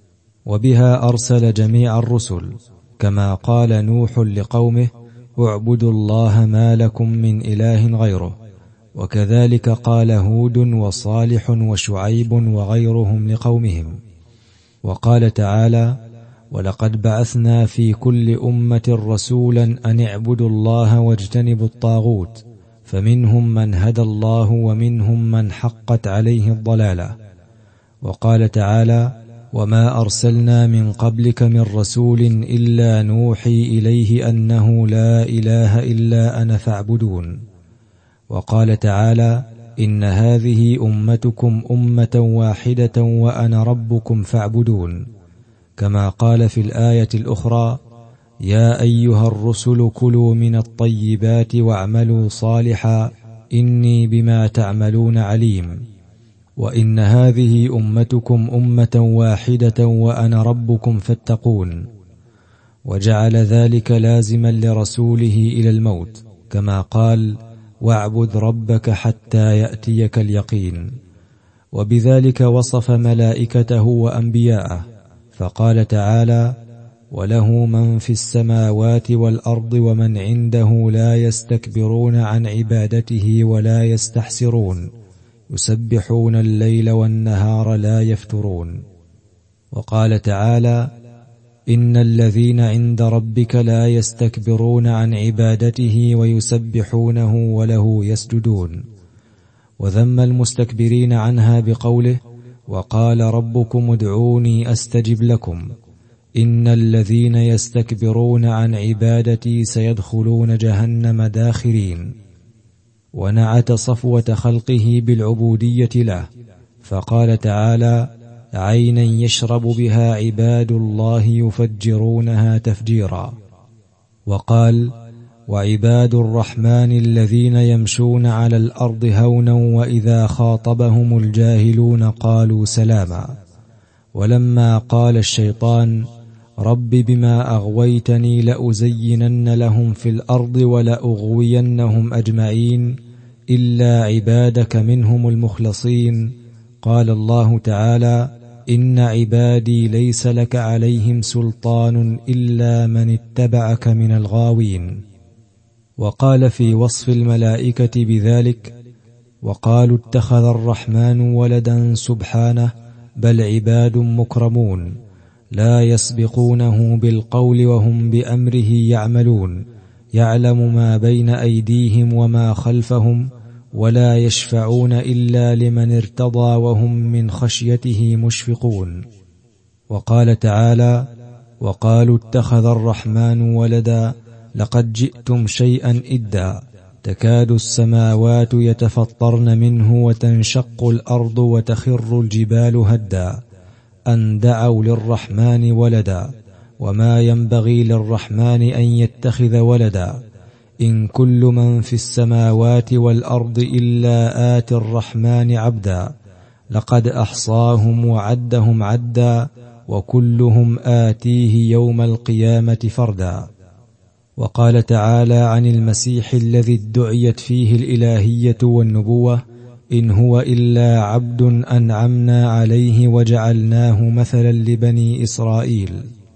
وبها أرسل جميع الرسل، كما قال نوح لقومه: اعبدوا الله ما لكم من إله غيره. وكذلك قال هود وصالح وشعيب وغيرهم لقومهم. وقال تعالى: ولقد بعثنا في كل أمة رسولا أن اعبدوا الله واجتنبوا الطاغوت، فمنهم من هدى الله ومنهم من حقت عليه الضلالة. وقال تعالى: وما أرسلنا من قبلك من رسول إلا نوحي إليه أنه لا إله إلا أنا فاعبدون. وقال تعالى: إن هذه أمتكم أمة واحدة وأنا ربكم فاعبدون. كما قال في الآية الأخرى: يا أيها الرسل كلوا من الطيبات واعملوا صالحا إني بما تعملون عليم. وإن هذه أمتكم أمة واحدة وأنا ربكم فاتقون. وجعل ذلك لازما لرسوله إلى الموت، كما قال: واعبد ربك حتى يأتيك اليقين. وبذلك وصف ملائكته وأنبياءه، فقال تعالى: وله من في السماوات والأرض ومن عنده لا يستكبرون عن عبادته ولا يستحسرون يسبحون الليل والنهار لا يفترون. وقال تعالى: إن الذين عند ربك لا يستكبرون عن عبادته ويسبحونه وله يسجدون. وذم المستكبرين عنها بقوله: وقال ربكم ادعوني أستجب لكم، إن الذين يستكبرون عن عبادتي سيدخلون جهنم داخرين. ونعت صفوة خلقه بالعبودية له، فقال تعالى: عينا يشرب بها عباد الله يفجرونها تفجيرا. وقال: وعباد الرحمن الذين يمشون على الأرض هونا وإذا خاطبهم الجاهلون قالوا سلاما. ولما قال الشيطان: رب بما أغويتني لأزينن لهم في الأرض ولأغوينهم أجمعين إلا عبادك منهم المخلصين، قال الله تعالى: إن عبادي ليس لك عليهم سلطان إلا من اتبعك من الغاوين. وقال في وصف الملائكة بذلك: وقالوا اتخذ الرحمن ولدا سبحانه بل عباد مكرمون لا يسبقونه بالقول وهم بأمره يعملون، يعلم ما بين أيديهم وما خلفهم ولا يشفعون إلا لمن ارتضى وهم من خشيته مشفقون. وقال تعالى: وقالوا اتخذ الرحمن ولدا لقد جئتم شيئا إدا تكاد السماوات يتفطرن منه وتنشق الأرض وتخر الجبال هدا أن دعوا للرحمن ولدا وما ينبغي للرحمن أن يتخذ ولدا إن كل من في السماوات والأرض إلا آتي الرحمن عبدا لقد أحصاهم وعدهم عدا وكلهم آتيه يوم القيامة فردا. وقال تعالى عن المسيح الذي ادعيت فيه الإلهية والنبوة: إن هو إلا عبد أنعمنا عليه وجعلناه مثلا لبني إسرائيل.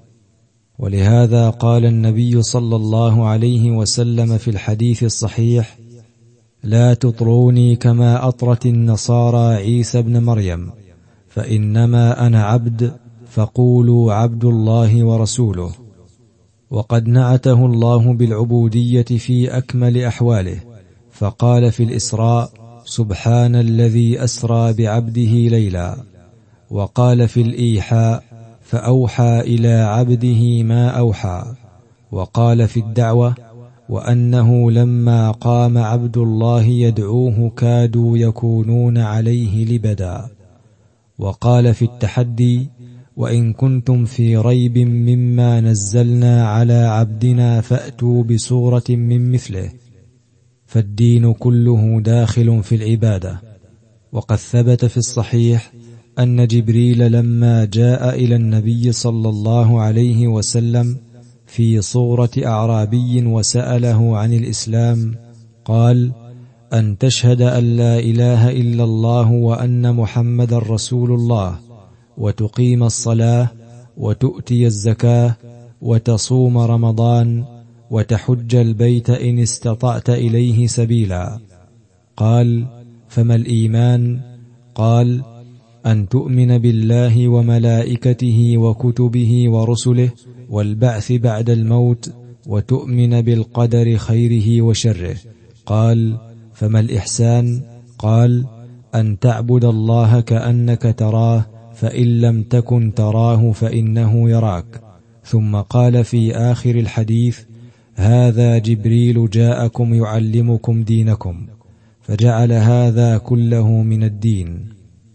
ولهذا قال النبي صلى الله عليه وسلم في الحديث الصحيح: لا تطروني كما أطرت النصارى عيسى بن مريم، فإنما أنا عبد فقولوا عبد الله ورسوله. وقد نعته الله بالعبودية في أكمل أحواله، فقال في الإسراء: سبحان الذي أسرى بعبده ليلا. وقال في الإيحاء: فأوحى إلى عبده ما أوحى. وقال في الدعوة: وأنه لما قام عبد الله يدعوه كادوا يكونون عليه لبدا. وقال في التحدي: وإن كنتم في ريب مما نزلنا على عبدنا فأتوا بسورة من مثله. فالدين كله داخل في العبادة. وقد ثبت في الصحيح أن جبريل لما جاء إلى النبي صلى الله عليه وسلم في صورة أعرابي وسأله عن الإسلام قال: أن تشهد أن لا إله إلا الله وأن محمد رسول الله، وتقيم الصلاة، وتؤتي الزكاة، وتصوم رمضان، وتحج البيت إن استطعت إليه سبيلا. قال: فما الإيمان؟ قال: أن تؤمن بالله وملائكته وكتبه ورسله والبعث بعد الموت، وتؤمن بالقدر خيره وشره. قال: فما الإحسان؟ قال: أن تعبد الله كأنك تراه، فإن لم تكن تراه فإنه يراك. ثم قال في آخر الحديث: هذا جبريل جاءكم يعلمكم دينكم، فجعل هذا كله من الدين.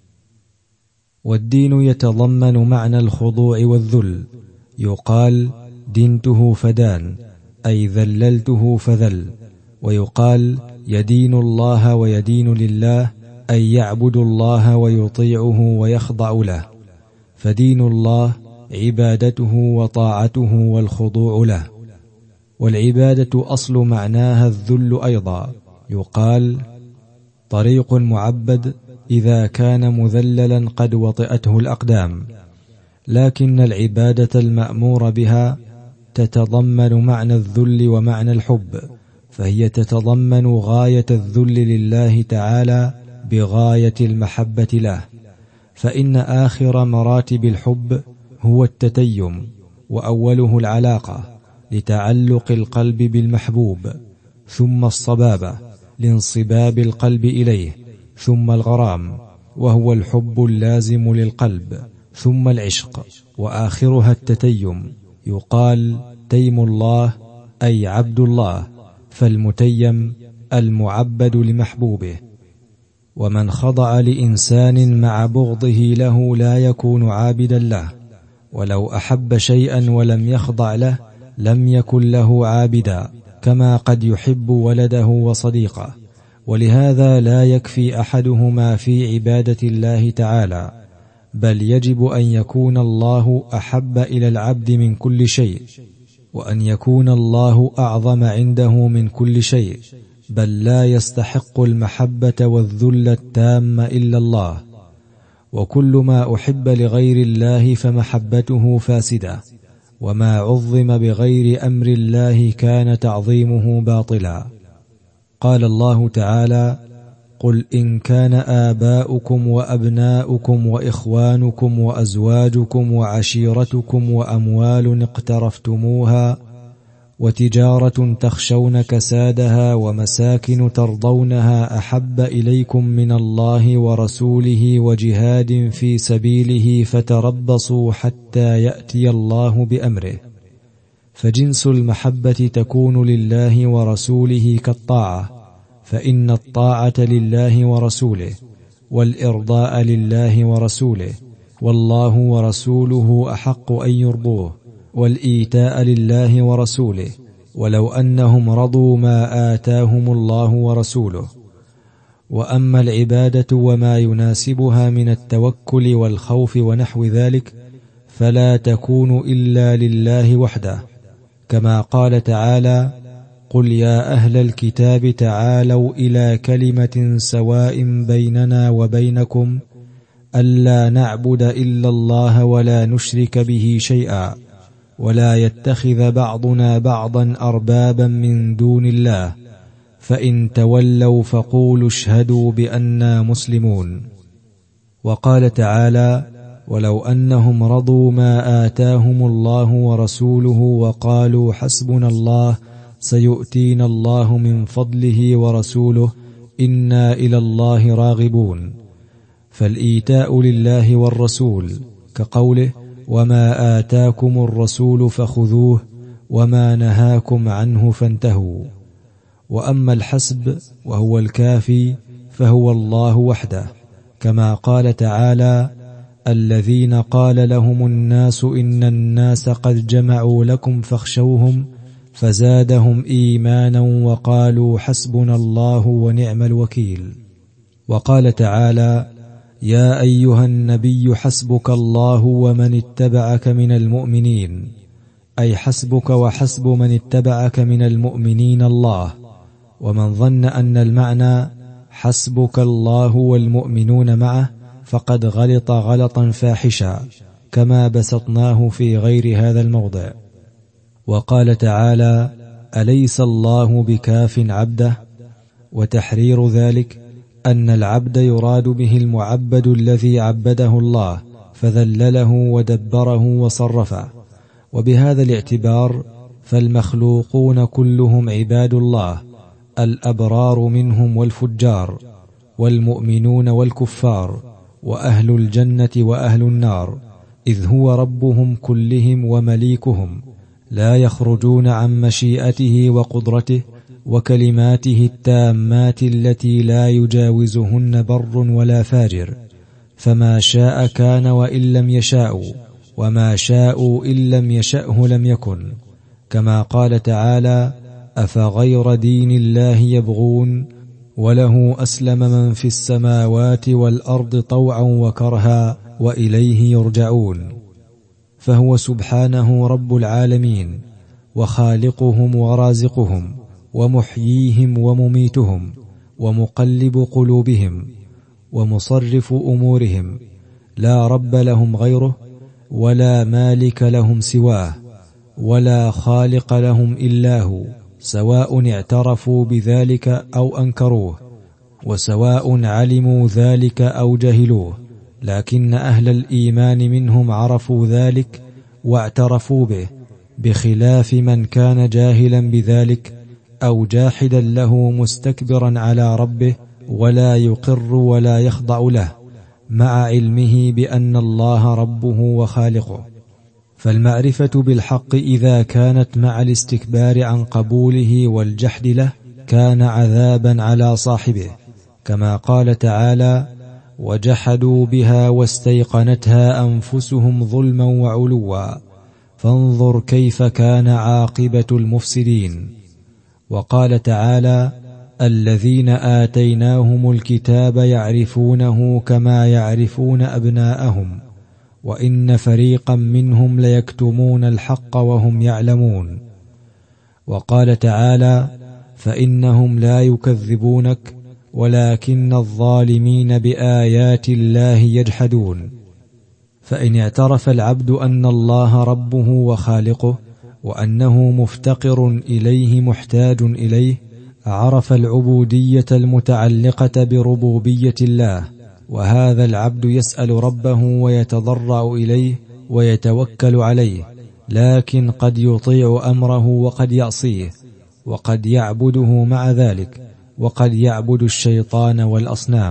والدين يتضمن معنى الخضوع والذل. يقال: دينته فدان، أي ذللته فذل. ويقال: يدين الله ويدين لله، أي يعبد الله ويطيعه ويخضع له. فدين الله عبادته وطاعته والخضوع له. والعبادة أصل معناها الذل أيضا. يقال: طريق معبد إذا كان مذللا قد وطئته الأقدام. لكن العبادة المأمور بها تتضمن معنى الذل ومعنى الحب، فهي تتضمن غاية الذل لله تعالى بغاية المحبة له. فإن آخر مراتب الحب هو التتيم، وأوله العلاقة لتعلق القلب بالمحبوب، ثم الصبابة لانصباب القلب إليه، ثم الغرام وهو الحب اللازم للقلب، ثم العشق، وآخرها التتيم. يقال تيم الله أي عبد الله، فالمتيم المعبد لمحبوبه. ومن خضع لإنسان مع بغضه له لا يكون عابدا له، ولو أحب شيئا ولم يخضع له لم يكن له عابدا، كما قد يحب ولده وصديقه. ولهذا لا يكفي أحدهما في عبادة الله تعالى، بل يجب أن يكون الله أحب إلى العبد من كل شيء، وأن يكون الله أعظم عنده من كل شيء، بل لا يستحق المحبة والذل التام إلا الله. وكل ما أحب لغير الله فمحبته فاسدة، وما عظم بغير أمر الله كان تعظيمه باطلا. قال الله تعالى: قل إن كان آباؤكم وأبناؤكم وإخوانكم وأزواجكم وعشيرتكم وأموال اقترفتموها وتجارة تخشون كسادها ومساكن ترضونها أحب إليكم من الله ورسوله وجهاد في سبيله فتربصوا حتى يأتي الله بأمره. فجنس المحبة تكون لله ورسوله كالطاعة، فإن الطاعة لله ورسوله، والإرضاء لله ورسوله، والله ورسوله أحق أن يرضوه، والإيتاء لله ورسوله، ولو أنهم رضوا ما آتاهم الله ورسوله. وأما العبادة وما يناسبها من التوكل والخوف ونحو ذلك فلا تكون إلا لله وحده، كما قال تعالى: قل يا أهل الكتاب تعالوا إلى كلمة سواء بيننا وبينكم ألا نعبد إلا الله ولا نشرك به شيئا ولا يتخذ بعضنا بعضا أربابا من دون الله فإن تولوا فقولوا اشهدوا بأننا مسلمون. وقال تعالى: ولو أنهم رضوا ما آتاهم الله ورسوله وقالوا حسبنا الله سيؤتينا الله من فضله ورسوله إنا إلى الله راغبون. فالإيتاء لله والرسول كقوله: وما آتاكم الرسول فخذوه وما نهاكم عنه فانتهوا. وأما الحسب وهو الكافي فهو الله وحده، كما قال تعالى: الذين قال لهم الناس إن الناس قد جمعوا لكم فاخشوهم فزادهم إيمانا وقالوا حسبنا الله ونعم الوكيل. وقال تعالى: يا أيها النبي حسبك الله ومن اتبعك من المؤمنين، أي حسبك وحسب من اتبعك من المؤمنين الله. ومن ظن أن المعنى حسبك الله والمؤمنون معه فقد غلط غلطا فاحشا، كما بسطناه في غير هذا الموضع. وقال تعالى: أليس الله بكاف عبده؟ وتحرير ذلك أن العبد يراد به المعبد الذي عبده الله فذلله ودبره وصرفه. وبهذا الاعتبار فالمخلوقون كلهم عباد الله، الأبرار منهم والفجار، والمؤمنون والكفار، وأهل الجنة وأهل النار، إذ هو ربهم كلهم ومليكهم، لا يخرجون عن مشيئته وقدرته وكلماته التامات التي لا يجاوزهن بر ولا فاجر. فما شاء كان وإن لم يشاءوا، وما شاءوا إن لم يشأه لم يكن. كما قال تعالى: أفغير دين الله يبغون وله أسلم من في السماوات والأرض طوعا وكرها وإليه يرجعون. فهو سبحانه رب العالمين، وخالقهم ورازقهم، ومحييهم ومميتهم، ومقلب قلوبهم، ومصرف أمورهم، لا رب لهم غيره، ولا مالك لهم سواه، ولا خالق لهم إلا هو، سواء اعترفوا بذلك أو أنكروه، وسواء علموا ذلك أو جهلوه. لكن أهل الإيمان منهم عرفوا ذلك واعترفوا به، بخلاف من كان جاهلا بذلك أو جاحدا له مستكبرا على ربه ولا يقر ولا يخضع له، مع علمه بأن الله ربه وخالقه. فالمعرفة بالحق إذا كانت مع الاستكبار عن قبوله والجحد له كان عذابا على صاحبه، كما قال تعالى: وجحدوا بها واستيقنتها أنفسهم ظلما وعلوا فانظر كيف كان عاقبة المفسدين. وقال تعالى: الذين آتيناهم الكتاب يعرفونه كما يعرفون أبناءهم وإن فريقا منهم ليكتمون الحق وهم يعلمون. وقال تعالى: فإنهم لا يكذبونك ولكن الظالمين بآيات الله يجحدون. فإن اعترف العبد أن الله ربه وخالقه وأنه مفتقر إليه محتاج إليه، عرف العبودية المتعلقة بربوبية الله، وهذا العبد يسأل ربه ويتضرع إليه ويتوكل عليه، لكن قد يطيع أمره وقد يعصيه، وقد يعبده مع ذلك، وقد يعبد الشيطان والأصنام.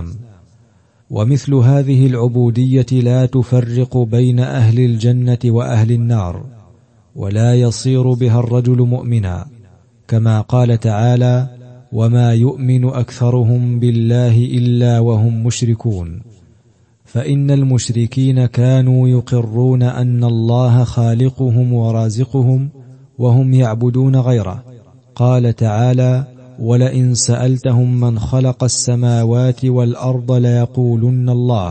ومثل هذه العبودية لا تفرق بين أهل الجنة وأهل النار، ولا يصير بها الرجل مؤمنا، كما قال تعالى: وما يؤمن أكثرهم بالله إلا وهم مشركون. فإن المشركين كانوا يقرون أن الله خالقهم ورازقهم وهم يعبدون غيره. قال تعالى: ولئن سألتهم من خلق السماوات والأرض ليقولن الله.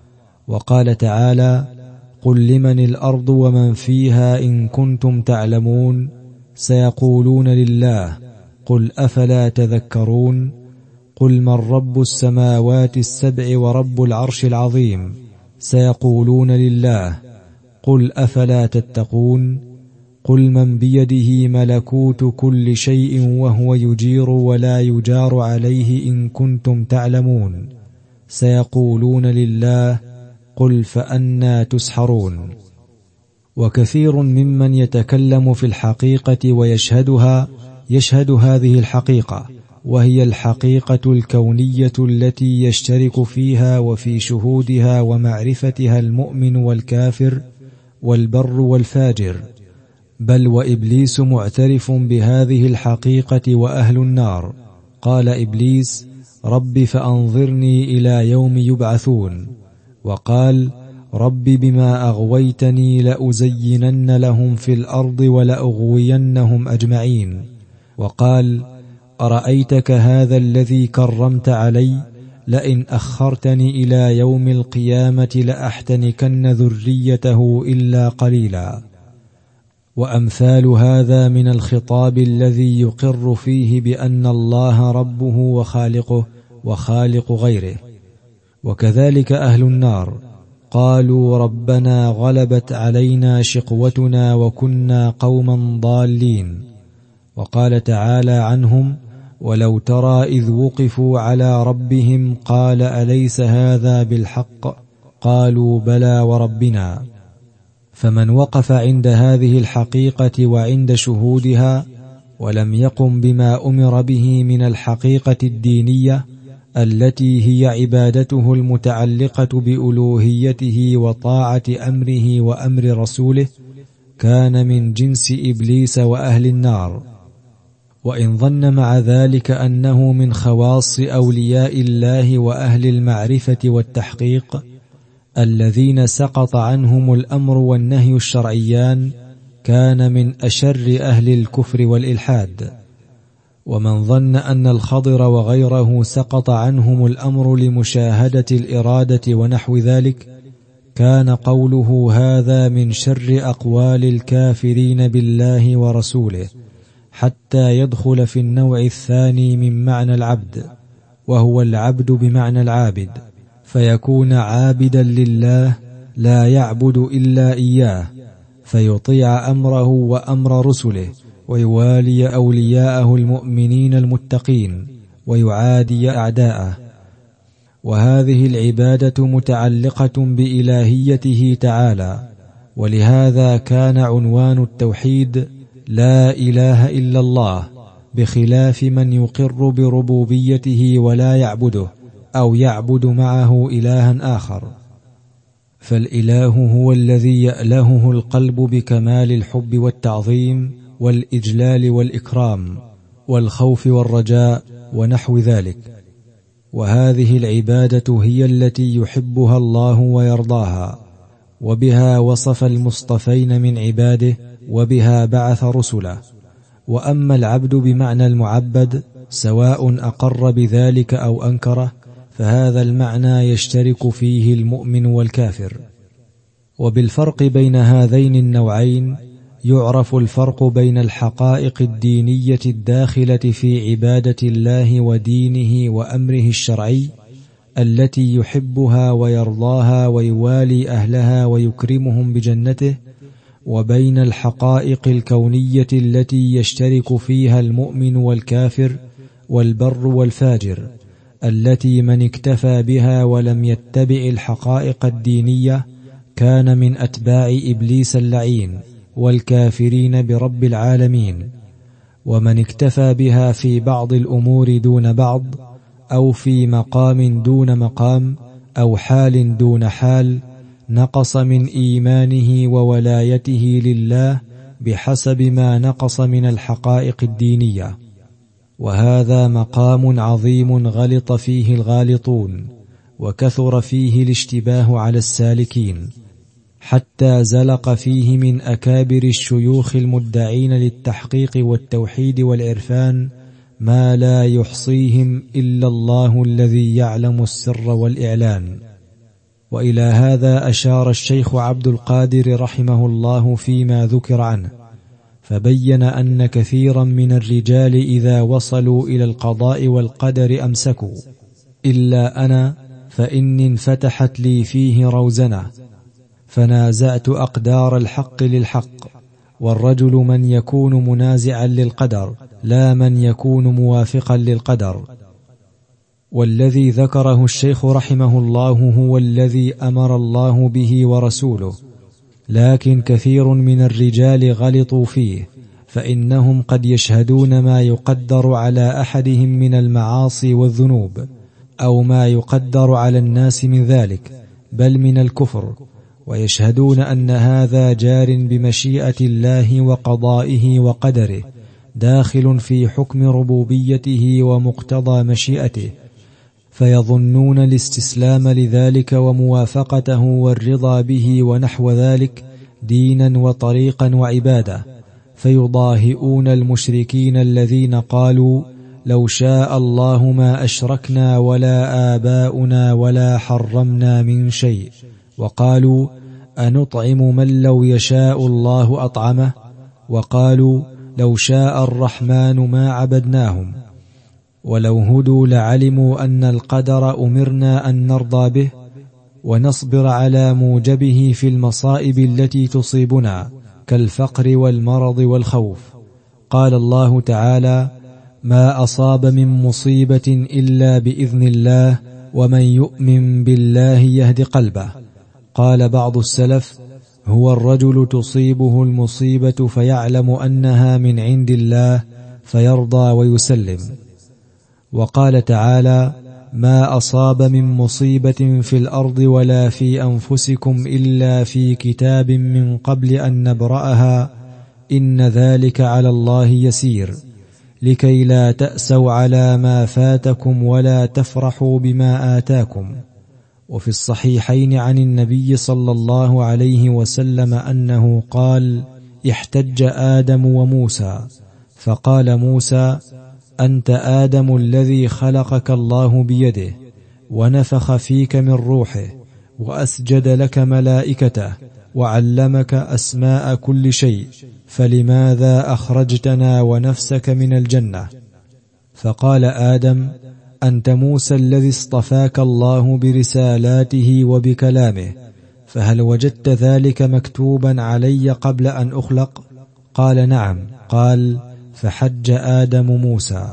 وقال تعالى: قل لمن الأرض ومن فيها إن كنتم تعلمون سيقولون لله قل أفلا تذكرون. قل من رب السماوات السبع ورب العرش العظيم سيقولون لله قل أفلا تتقون. قل من بيده ملكوت كل شيء وهو يجير ولا يجار عليه إن كنتم تعلمون سيقولون لله قل فأنى تسحرون. وكثير ممن يتكلم في الحقيقة ويشهدها يشهد هذه الحقيقة، وهي الحقيقة الكونية التي يشترك فيها وفي شهودها ومعرفتها المؤمن والكافر والبر والفاجر، بل وإبليس معترف بهذه الحقيقة وأهل النار. قال إبليس: رب فأنظرني إلى يوم يبعثون. وقال: رب بما أغويتني لأزينن لهم في الأرض ولأغوينهم أجمعين. وقال: أرأيتك هذا الذي كرمت علي لئن أخرتني إلى يوم القيامة لأحتنكن ذريته إلا قليلا. وأمثال هذا من الخطاب الذي يقر فيه بأن الله ربه وخالقه وخالق غيره. وكذلك أهل النار قالوا: ربنا غلبت علينا شقوتنا وكنا قوما ضالين. وقال تعالى عنهم: ولو ترى إذ وقفوا على ربهم قال أليس هذا بالحق قالوا بلى وربنا. فمن وقف عند هذه الحقيقة وعند شهودها ولم يقم بما أمر به من الحقيقة الدينية التي هي عبادته المتعلقة بألوهيته وطاعة أمره وأمر رسوله، كان من جنس إبليس وأهل النار. وإن ظن مع ذلك أنه من خواص أولياء الله وأهل المعرفة والتحقيق الذين سقط عنهم الأمر والنهي الشرعيان، كان من أشر أهل الكفر والإلحاد. ومن ظن أن الخضر وغيره سقط عنهم الأمر لمشاهدة الإرادة ونحو ذلك، كان قوله هذا من شر أقوال الكافرين بالله ورسوله، حتى يدخل في النوع الثاني من معنى العبد، وهو العبد بمعنى العابد، فيكون عابدا لله لا يعبد إلا إياه، فيطيع أمره وأمر رسله، ويوالي أولياءه المؤمنين المتقين، ويعادي أعداءه. وهذه العبادة متعلقة بإلهيته تعالى، ولهذا كان عنوان التوحيد لا إله إلا الله، بخلاف من يقر بربوبيته ولا يعبده، أو يعبد معه إلها آخر. فالإله هو الذي يألهه القلب بكمال الحب والتعظيم والإجلال والإكرام والخوف والرجاء ونحو ذلك. وهذه العبادة هي التي يحبها الله ويرضاها، وبها وصف المصطفين من عباده، وبها بعث رسله. وأما العبد بمعنى المعبد سواء أقر بذلك أو أنكره، فهذا المعنى يشترك فيه المؤمن والكافر. وبالفرق بين هذين النوعين يعرف الفرق بين الحقائق الدينية الداخلة في عبادة الله ودينه وأمره الشرعي التي يحبها ويرضاها ويوالي أهلها ويكرمهم بجنته، وبين الحقائق الكونية التي يشترك فيها المؤمن والكافر والبر والفاجر، التي من اكتفى بها ولم يتبع الحقائق الدينية كان من أتباع إبليس اللعين والكافرين برب العالمين. ومن اكتفى بها في بعض الأمور دون بعض، أو في مقام دون مقام، أو حال دون حال، نقص من إيمانه وولايته لله بحسب ما نقص من الحقائق الدينية. وهذا مقام عظيم غلط فيه الغالطون، وكثر فيه الاشتباه على السالكين، حتى زلق فيه من أكابر الشيوخ المدعين للتحقيق والتوحيد والعرفان ما لا يحصيهم إلا الله الذي يعلم السر والإعلان. وإلى هذا أشار الشيخ عبد القادر رحمه الله فيما ذكر عنه، فبين أن كثيرا من الرجال إذا وصلوا إلى القضاء والقدر أمسكوا، إلا أنا فإني انفتحت لي فيه روزنة، فنازعت أقدار الحق للحق. والرجل من يكون منازعا للقدر، لا من يكون موافقا للقدر. والذي ذكره الشيخ رحمه الله هو الذي أمر الله به ورسوله، لكن كثير من الرجال غلطوا فيه، فإنهم قد يشهدون ما يقدر على أحدهم من المعاصي والذنوب، أو ما يقدر على الناس من ذلك، بل من الكفر، ويشهدون أن هذا جار بمشيئة الله وقضائه وقدره، داخل في حكم ربوبيته ومقتضى مشيئته، فيظنون الاستسلام لذلك وموافقته والرضا به ونحو ذلك دينا وطريقا وعبادة، فيضاهئون المشركين الذين قالوا لو شاء الله ما أشركنا ولا آباؤنا ولا حرمنا من شيء، وقالوا أنطعم من لو يشاء الله أطعمه، وقالوا لو شاء الرحمن ما عبدناهم. ولو هدوا لعلموا أن القدر أمرنا أن نرضى به ونصبر على موجبه في المصائب التي تصيبنا كالفقر والمرض والخوف. قال الله تعالى ما أصاب من مصيبة إلا بإذن الله ومن يؤمن بالله يهد قلبه. قال بعض السلف هو الرجل تصيبه المصيبة فيعلم أنها من عند الله فيرضى ويسلم. وقال تعالى ما أصاب من مصيبة في الأرض ولا في أنفسكم إلا في كتاب من قبل أن نبرأها إن ذلك على الله يسير لكي لا تأسوا على ما فاتكم ولا تفرحوا بما آتاكم. وفي الصحيحين عن النبي صلى الله عليه وسلم أنه قال احتج آدم وموسى فقال موسى أنت آدم الذي خلقك الله بيده ونفخ فيك من روحه وأسجد لك ملائكته وعلمك أسماء كل شيء، فلماذا أخرجتنا ونفسك من الجنة؟ فقال آدم أنت موسى الذي اصطفاك الله برسالاته وبكلامه، فهل وجدت ذلك مكتوبا علي قبل أن أخلق؟ قال نعم. قال فحج آدم موسى.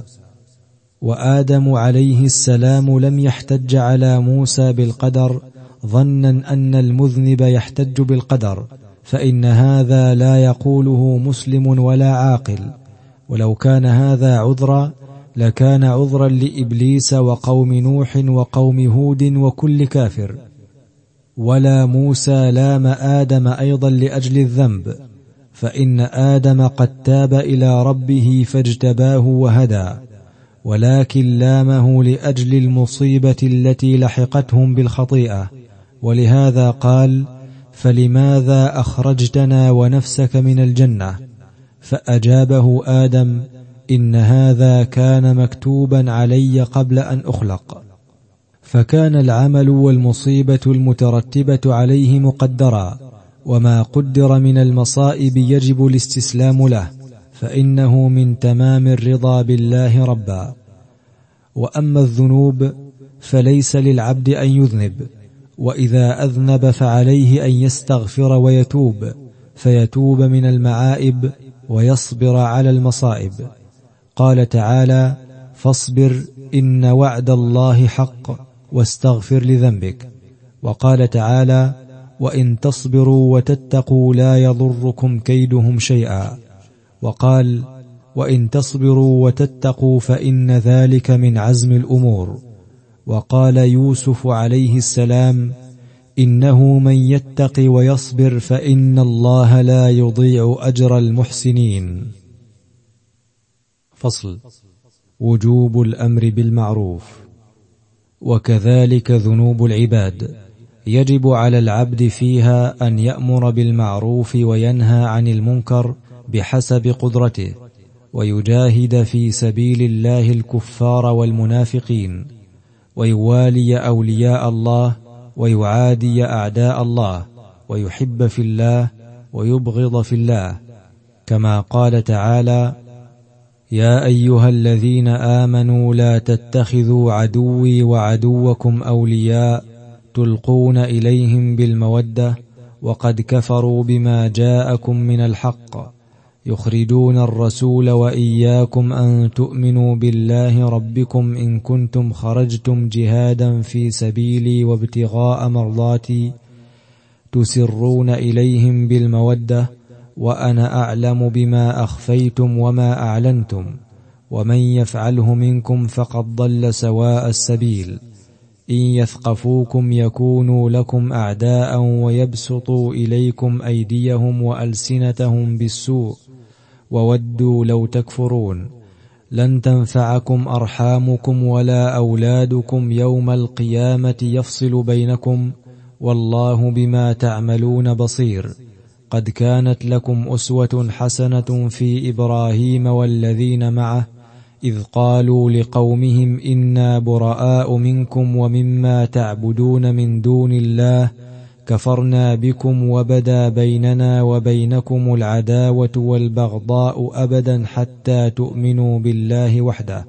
وآدم عليه السلام لم يحتج على موسى بالقدر ظنا أن المذنب يحتج بالقدر، فإن هذا لا يقوله مسلم ولا عاقل، ولو كان هذا عذرا لكان عذرا لإبليس وقوم نوح وقوم هود وكل كافر. ولا موسى لام آدم أيضا لأجل الذنب، فإن آدم قد تاب إلى ربه فاجتباه وهدى، ولكن لامه لأجل المصيبة التي لحقتهم بالخطيئة، ولهذا قال: فلماذا أخرجتنا ونفسك من الجنة؟ فأجابه آدم: إن هذا كان مكتوبا علي قبل أن أخلق. فكان العمل والمصيبة المترتبة عليه مقدرا، وما قدر من المصائب يجب الاستسلام له، فإنه من تمام الرضا بالله ربا. وأما الذنوب فليس للعبد أن يذنب، وإذا أذنب فعليه أن يستغفر ويتوب، فيتوب من المعائب ويصبر على المصائب. قال تعالى: فاصبر إن وعد الله حق واستغفر لذنبك. وقال تعالى: وإن تصبروا وتتقوا لا يضركم كيدهم شيئا. وقال: وإن تصبروا وتتقوا فإن ذلك من عزم الأمور. وقال يوسف عليه السلام: إنه من يتق ويصبر فإن الله لا يضيع أجر المحسنين. فصل: وجوب الأمر بالمعروف. وكذلك ذنوب العباد يجب على العبد فيها أن يأمر بالمعروف وينهى عن المنكر بحسب قدرته، ويجاهد في سبيل الله الكفار والمنافقين، ويوالي أولياء الله ويعادي أعداء الله، ويحب في الله ويبغض في الله، كما قال تعالى: يا أيها الذين آمنوا لا تتخذوا عدوي وعدوكم أولياء تلقون إليهم بالمودة وقد كفروا بما جاءكم من الحق يخرجون الرسول وإياكم أن تؤمنوا بالله ربكم إن كنتم خرجتم جهادا في سبيلي وابتغاء مرضاتي تسرون إليهم بالمودة وأنا أعلم بما أخفيتم وما أعلنتم ومن يفعله منكم فقد ضل سواء السبيل إن يثقفوكم يكونوا لكم أعداء ويبسطوا إليكم أيديهم وألسنتهم بالسوء وودوا لو تكفرون لن تنفعكم أرحامكم ولا أولادكم يوم القيامة يفصل بينكم والله بما تعملون بصير. قد كانت لكم أسوة حسنة في إبراهيم والذين معه إذ قالوا لقومهم إنا براء منكم ومما تعبدون من دون الله كفرنا بكم وبدا بيننا وبينكم العداوة والبغضاء أبدا حتى تؤمنوا بالله وحده.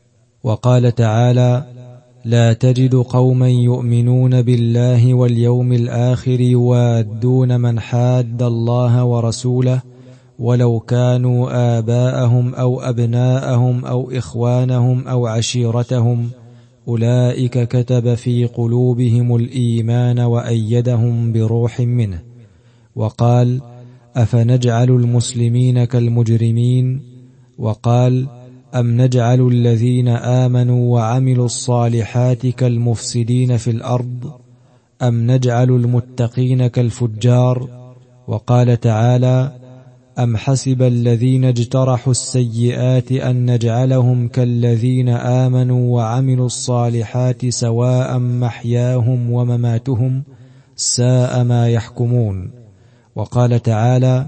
وقال تعالى: لا تجد قوما يؤمنون بالله واليوم الآخر يوادون من حاد الله ورسوله ولو كانوا آباءهم أو أبناءهم أو إخوانهم أو عشيرتهم أولئك كتب في قلوبهم الإيمان وأيدهم بروح منه. وقال: أفنجعل المسلمين كالمجرمين؟ وقال: أم نجعل الذين آمنوا وعملوا الصالحات كالمفسدين في الأرض أم نجعل المتقين كالفجار؟ وقال تعالى: أم حسب الذين اجترحوا السيئات أن نجعلهم كالذين آمنوا وعملوا الصالحات سواء محياهم ومماتهم ساء ما يحكمون. وقال تعالى: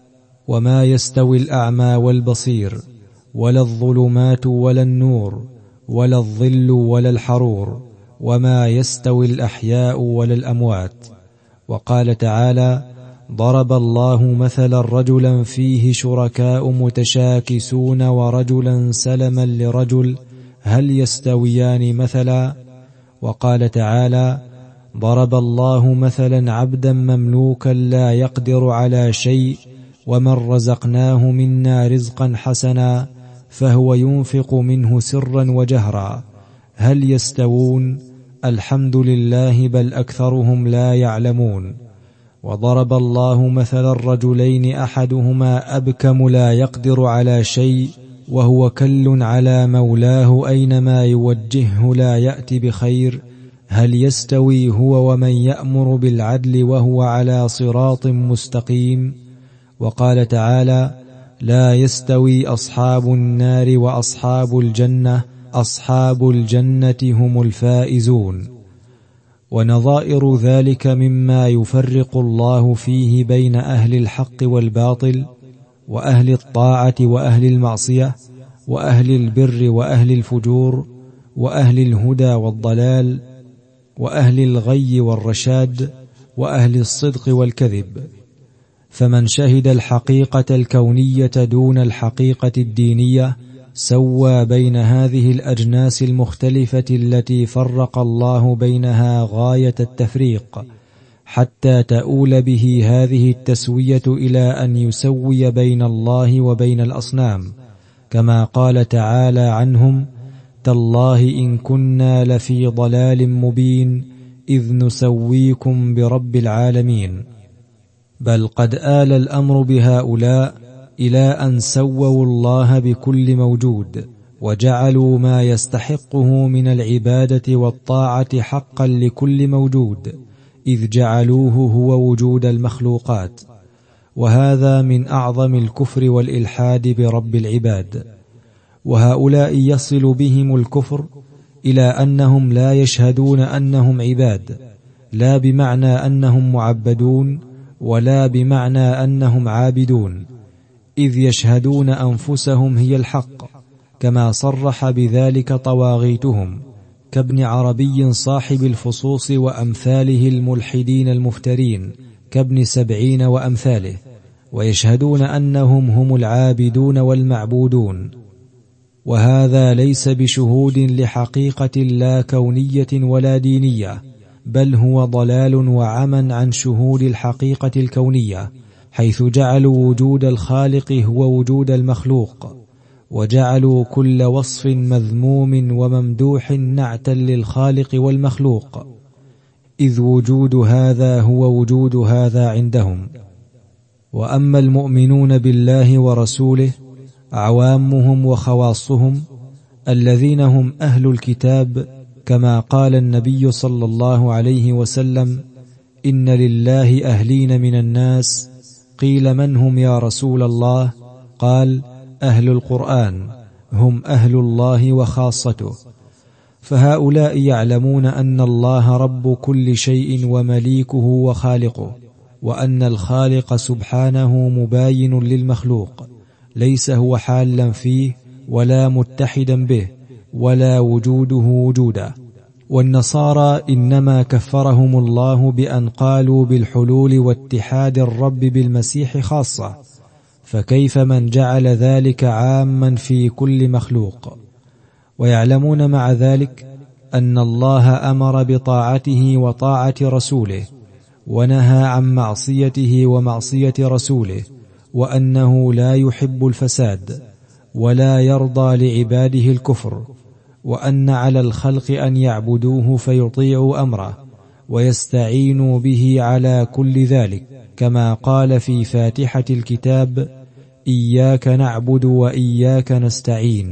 وما يستوي الأعمى والبصير ولا الظلمات ولا النور ولا الظل ولا الحرور وما يستوي الأحياء ولا الأموات. وقال تعالى: ضرب الله مثلا رجلا فيه شركاء متشاكسون ورجلا سلما لرجل هل يستويان مثلا؟ وقال تعالى: ضرب الله مثلا عبدا مملوكا لا يقدر على شيء ومن رزقناه منا رزقا حسنا فهو ينفق منه سرا وجهرا هل يستوون؟ الحمد لله بل أكثرهم لا يعلمون. وضرب الله مثلا الرجلين أحدهما أبكم لا يقدر على شيء وهو كل على مولاه أينما يوجهه لا يأتي بخير، هل يستوي هو ومن يأمر بالعدل وهو على صراط مستقيم؟ وقال تعالى: لا يستوي أصحاب النار وأصحاب الجنة، أصحاب الجنة هم الفائزون. ونظائر ذلك مما يفرق الله فيه بين أهل الحق والباطل، وأهل الطاعة وأهل المعصية، وأهل البر وأهل الفجور، وأهل الهدى والضلال، وأهل الغي والرشاد، وأهل الصدق والكذب. فمن شهد الحقيقة الكونية دون الحقيقة الدينية سوى بين هذه الأجناس المختلفة التي فرق الله بينها غاية التفريق، حتى تؤول به هذه التسوية إلى أن يسوي بين الله وبين الأصنام، كما قال تعالى عنهم: تالله إن كنا لفي ضلال مبين إذ نسويكم برب العالمين. بل قد آل الأمر بهؤلاء إلى أن سووا الله بكل موجود، وجعلوا ما يستحقه من العبادة والطاعة حقا لكل موجود، إذ جعلوه هو وجود المخلوقات. وهذا من أعظم الكفر والإلحاد برب العباد. وهؤلاء يصل بهم الكفر إلى أنهم لا يشهدون أنهم عباد، لا بمعنى أنهم معبدون، ولا بمعنى أنهم عابدون، إذ يشهدون أنفسهم هي الحق، كما صرح بذلك طواغيتهم كابن عربي صاحب الفصوص وأمثاله الملحدين المفترين كابن سبعين وأمثاله، ويشهدون أنهم هم العابدون والمعبودون. وهذا ليس بشهود لحقيقة لا كونية ولا دينية، بل هو ضلال وعمى عن شهود الحقيقة الكونية، حيث جعلوا وجود الخالق هو وجود المخلوق، وجعلوا كل وصف مذموم وممدوح نعتا للخالق والمخلوق، إذ وجود هذا هو وجود هذا عندهم. وأما المؤمنون بالله ورسوله عوامهم وخواصهم الذين هم أهل الكتاب، كما قال النبي صلى الله عليه وسلم: إن لله أهلين من الناس. قيل: من هم يا رسول الله؟ قال: أهل القرآن، هم أهل الله وخاصته. فهؤلاء يعلمون أن الله رب كل شيء ومليكه وخالقه، وأن الخالق سبحانه مباين للمخلوق، ليس هو حالا فيه ولا متحدا به ولا وجوده وجودا. والنصارى إنما كفرهم الله بأن قالوا بالحلول واتحاد الرب بالمسيح خاصة، فكيف من جعل ذلك عاما في كل مخلوق؟ ويعلمون مع ذلك أن الله أمر بطاعته وطاعة رسوله، ونهى عن معصيته ومعصية رسوله، وأنه لا يحب الفساد ولا يرضى لعباده الكفر، وأن على الخلق أن يعبدوه فيطيعوا أمره ويستعينوا به على كل ذلك، كما قال في فاتحة الكتاب: إياك نعبد وإياك نستعين.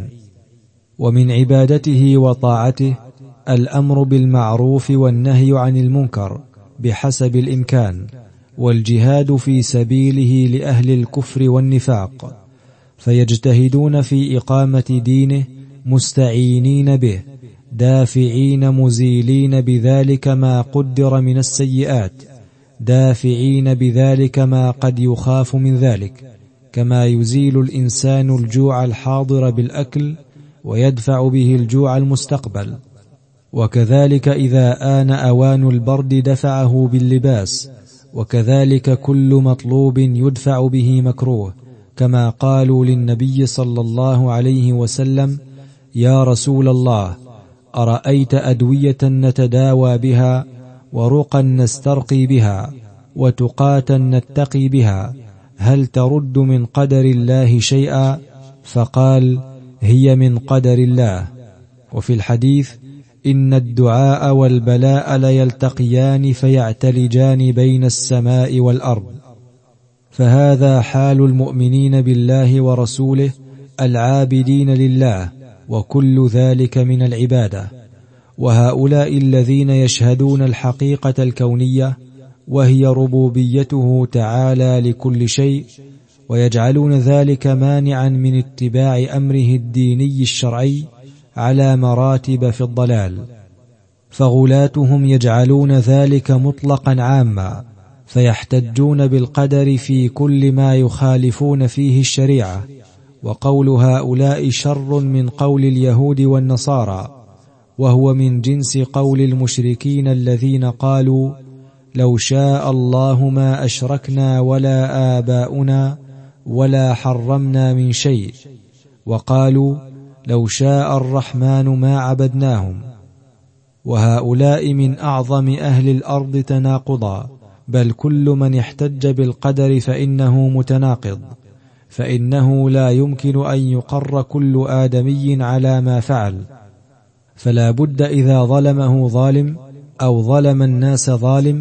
ومن عبادته وطاعته الأمر بالمعروف والنهي عن المنكر بحسب الإمكان، والجهاد في سبيله لأهل الكفر والنفاق، فيجتهدون في إقامة دينه مستعينين به، دافعين مزيلين بذلك ما قدر من السيئات، دافعين بذلك ما قد يخاف من ذلك، كما يزيل الإنسان الجوع الحاضر بالأكل ويدفع به الجوع المستقبل. وكذلك إذا آن أوان البرد دفعه باللباس، وكذلك كل مطلوب يدفع به مكروه، كما قالوا للنبي صلى الله عليه وسلم: يا رسول الله، أرأيت أدوية نتداوى بها، ورقا نسترقي بها، وتقاتا نتقي بها، هل ترد من قدر الله شيئا؟ فقال: هي من قدر الله. وفي الحديث: إن الدعاء والبلاء ليلتقيان فيعتلجان بين السماء والأرض. فهذا حال المؤمنين بالله ورسوله العابدين لله، وكل ذلك من العبادة. وهؤلاء الذين يشهدون الحقيقة الكونية وهي ربوبيته تعالى لكل شيء، ويجعلون ذلك مانعا من اتباع أمره الديني الشرعي على مراتب في الضلال، فغلاتهم يجعلون ذلك مطلقا عاما، فيحتجون بالقدر في كل ما يخالفون فيه الشريعة. وقول هؤلاء شر من قول اليهود والنصارى، وهو من جنس قول المشركين الذين قالوا لو شاء الله ما أشركنا ولا آباؤنا ولا حرمنا من شيء، وقالوا لو شاء الرحمن ما عبدناهم. وهؤلاء من أعظم أهل الأرض تناقضا، بل كل من احتج بالقدر فإنه متناقض، فإنه لا يمكن أن يقر كل آدمي على ما فعل، فلا بد إذا ظلمه ظالم أو ظلم الناس ظالم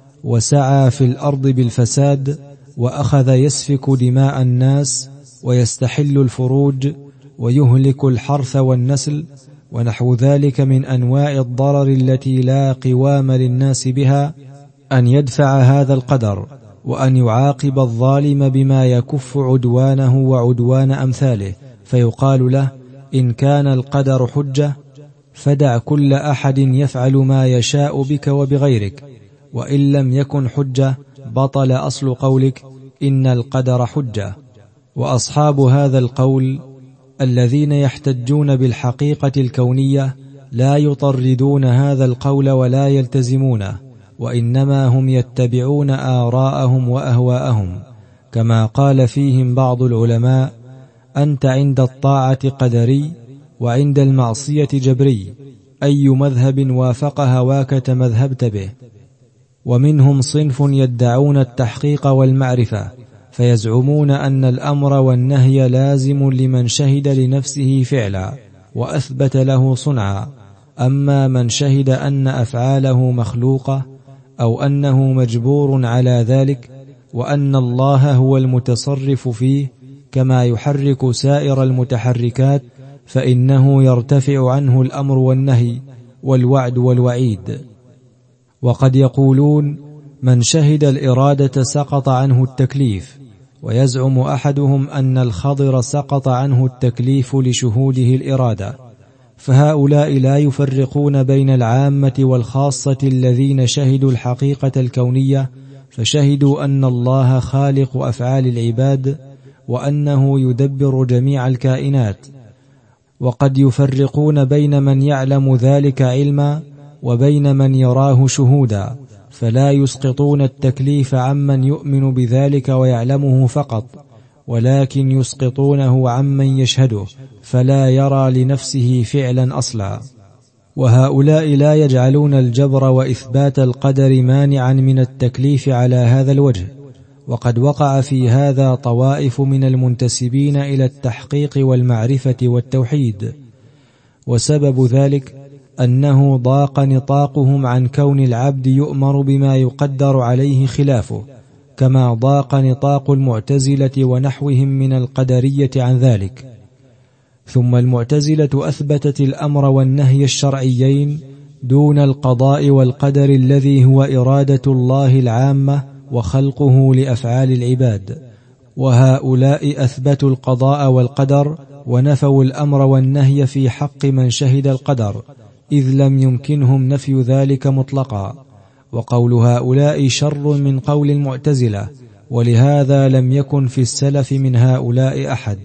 وسعى في الأرض بالفساد وأخذ يسفك دماء الناس ويستحل الفروج ويهلك الحرث والنسل ونحو ذلك من أنواع الضرر التي لا قوام للناس بها، أن يدفع هذا القدر وأن يعاقب الظالم بما يكف عدوانه وعدوان أمثاله، فيقال له إن كان القدر حجة فدع كل أحد يفعل ما يشاء بك وبغيرك، وإن لم يكن حجة بطل أصل قولك إن القدر حجة. وأصحاب هذا القول الذين يحتجون بالحقيقة الكونية لا يطردون هذا القول ولا يلتزمونه، وإنما هم يتبعون آراءهم وأهواءهم، كما قال فيهم بعض العلماء أنت عند الطاعة قدري وعند المعصية جبري، أي مذهب وافق هواك تمذهبت به. ومنهم صنف يدعون التحقيق والمعرفة، فيزعمون أن الأمر والنهي لازم لمن شهد لنفسه فعلا وأثبت له صنعا، أما من شهد أن أفعاله مخلوقة أو أنه مجبور على ذلك وأن الله هو المتصرف فيه كما يحرك سائر المتحركات، فإنه يرتفع عنه الأمر والنهي والوعد والوعيد. وقد يقولون من شهد الإرادة سقط عنه التكليف، ويزعم أحدهم أن الخضر سقط عنه التكليف لشهوده الإرادة، فهؤلاء لا يفرقون بين العامة والخاصة الذين شهدوا الحقيقة الكونية، فشهدوا أن الله خالق أفعال العباد وأنه يدبر جميع الكائنات. وقد يفرقون بين من يعلم ذلك علما وبين من يراه شهودا، فلا يسقطون التكليف عمن يؤمن بذلك ويعلمه فقط، ولكن يسقطونه عمن يشهده فلا يرى لنفسه فعلا أصلا. وهؤلاء لا يجعلون الجبر وإثبات القدر مانعا من التكليف على هذا الوجه، وقد وقع في هذا طوائف من المنتسبين إلى التحقيق والمعرفة والتوحيد، وسبب ذلك أنه ضاق نطاقهم عن كون العبد يؤمر بما يقدر عليه خلافه، كما ضاق نطاق المعتزلة ونحوهم من القدرية عن ذلك. ثم المعتزلة أثبتت الأمر والنهي الشرعيين دون القضاء والقدر الذي هو إرادة الله العامة وخلقه لأفعال العباد، وهؤلاء أثبتوا القضاء والقدر ونفوا الأمر والنهي في حق من شهد القدر، إذ لم يمكنهم نفي ذلك مطلقا. وقول هؤلاء شر من قول المعتزلة، ولهذا لم يكن في السلف من هؤلاء أحد.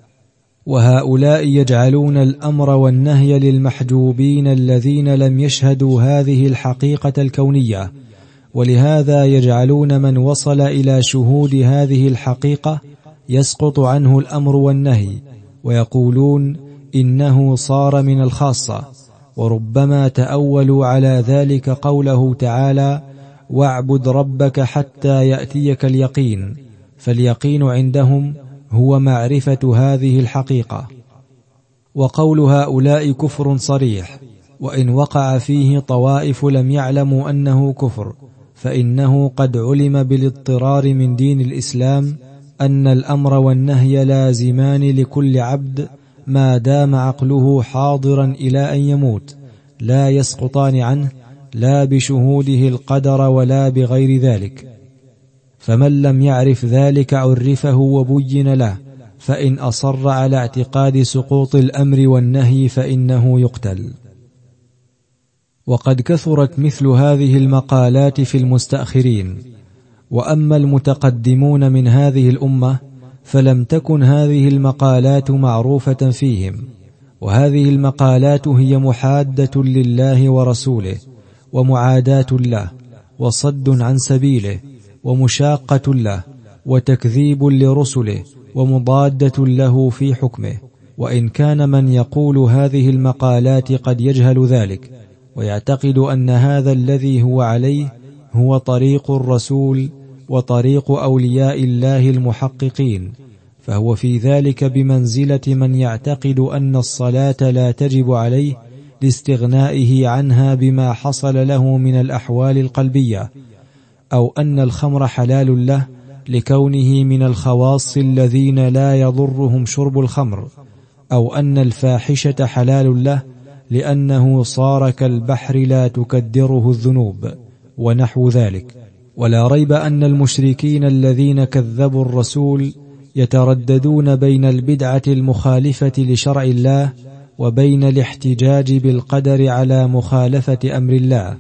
وهؤلاء يجعلون الأمر والنهي للمحجوبين الذين لم يشهدوا هذه الحقيقة الكونية، ولهذا يجعلون من وصل إلى شهود هذه الحقيقة يسقط عنه الأمر والنهي، ويقولون إنه صار من الخاصة. وربما تأولوا على ذلك قوله تعالى واعبد ربك حتى يأتيك اليقين، فاليقين عندهم هو معرفة هذه الحقيقة. وقول هؤلاء كفر صريح، وإن وقع فيه طوائف لم يعلموا أنه كفر، فإنه قد علم بالاضطرار من دين الإسلام أن الأمر والنهي لازمان لكل عبد ما دام عقله حاضرا إلى أن يموت، لا يسقطان عنه لا بشهوده القدر ولا بغير ذلك. فمن لم يعرف ذلك عرفه وبين له، فإن أصر على اعتقاد سقوط الأمر والنهي فإنه يقتل. وقد كثرت مثل هذه المقالات في المستأخرين، وأما المتقدمون من هذه الأمة فلم تكن هذه المقالات معروفة فيهم، وهذه المقالات هي محادة لله ورسوله، ومعاداة له، وصد عن سبيله، ومشاقة له، وتكذيب لرسله، ومضادة له في حكمه. وإن كان من يقول هذه المقالات قد يجهل ذلك، ويعتقد أن هذا الذي هو عليه هو طريق الرسول وطريق أولياء الله المحققين، فهو في ذلك بمنزلة من يعتقد أن الصلاة لا تجب عليه لاستغنائه عنها بما حصل له من الأحوال القلبية، أو أن الخمر حلال له لكونه من الخواص الذين لا يضرهم شرب الخمر، أو أن الفاحشة حلال له لأنه صار كالبحر لا تكدره الذنوب، ونحو ذلك. ولا ريب أن المشركين الذين كذبوا الرسول يترددون بين البدعة المخالفة لشرع الله وبين الاحتجاج بالقدر على مخالفة أمر الله،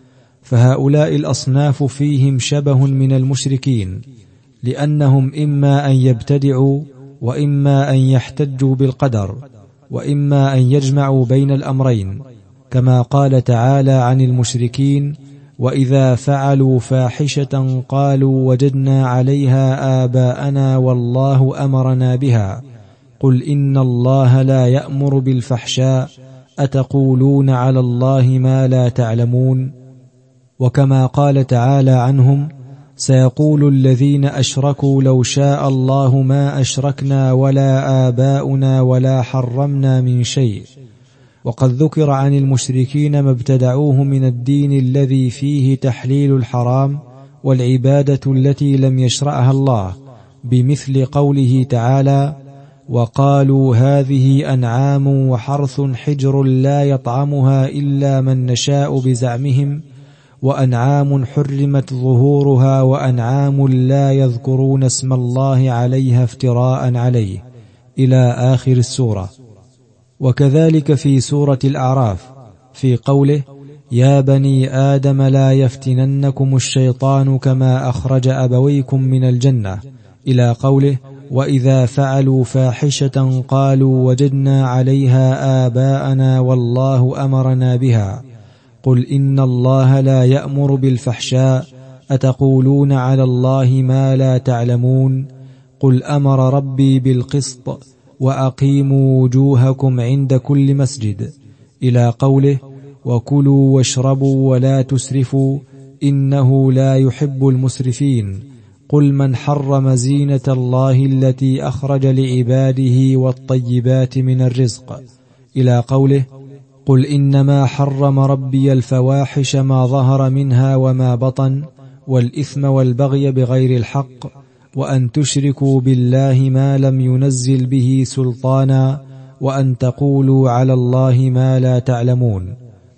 فهؤلاء الأصناف فيهم شبه من المشركين، لأنهم إما أن يبتدعوا، وإما أن يحتجوا بالقدر، وإما أن يجمعوا بين الأمرين، كما قال تعالى عن المشركين: وإذا فعلوا فاحشة قالوا وجدنا عليها آباءنا والله أمرنا بها قل إن الله لا يأمر بالفحشاء أتقولون على الله ما لا تعلمون. وكما قال تعالى عنهم: سيقول الذين أشركوا لو شاء الله ما أشركنا ولا آباؤنا ولا حرمنا من شيء. وقد ذكر عن المشركين ما ابتدعوه من الدين الذي فيه تحليل الحرام والعبادة التي لم يشرعها الله، بمثل قوله تعالى: وقالوا هذه أنعام وحرث حجر لا يطعمها إلا من نشاء بزعمهم، وأنعام حرمت ظهورها وأنعام لا يذكرون اسم الله عليها افتراء عليه، إلى آخر السورة. وكذلك في سورة الأعراف في قوله: يا بني آدم لا يفتننكم الشيطان كما أخرج أبويكم من الجنة، إلى قوله: وإذا فعلوا فاحشة قالوا وجدنا عليها آباءنا والله أمرنا بها قل إن الله لا يأمر بالفحشاء أتقولون على الله ما لا تعلمون قل أمر ربي بالقسط وأقيموا وجوهكم عند كل مسجد، إلى قوله: وكلوا واشربوا ولا تسرفوا إنه لا يحب المسرفين قل من حرم زينة الله التي أخرج لعباده والطيبات من الرزق، إلى قوله: قل إنما حرم ربي الفواحش ما ظهر منها وما بطن والإثم والبغي بغير الحق وأن تشركوا بالله ما لم ينزل به سلطانا وأن تقولوا على الله ما لا تعلمون.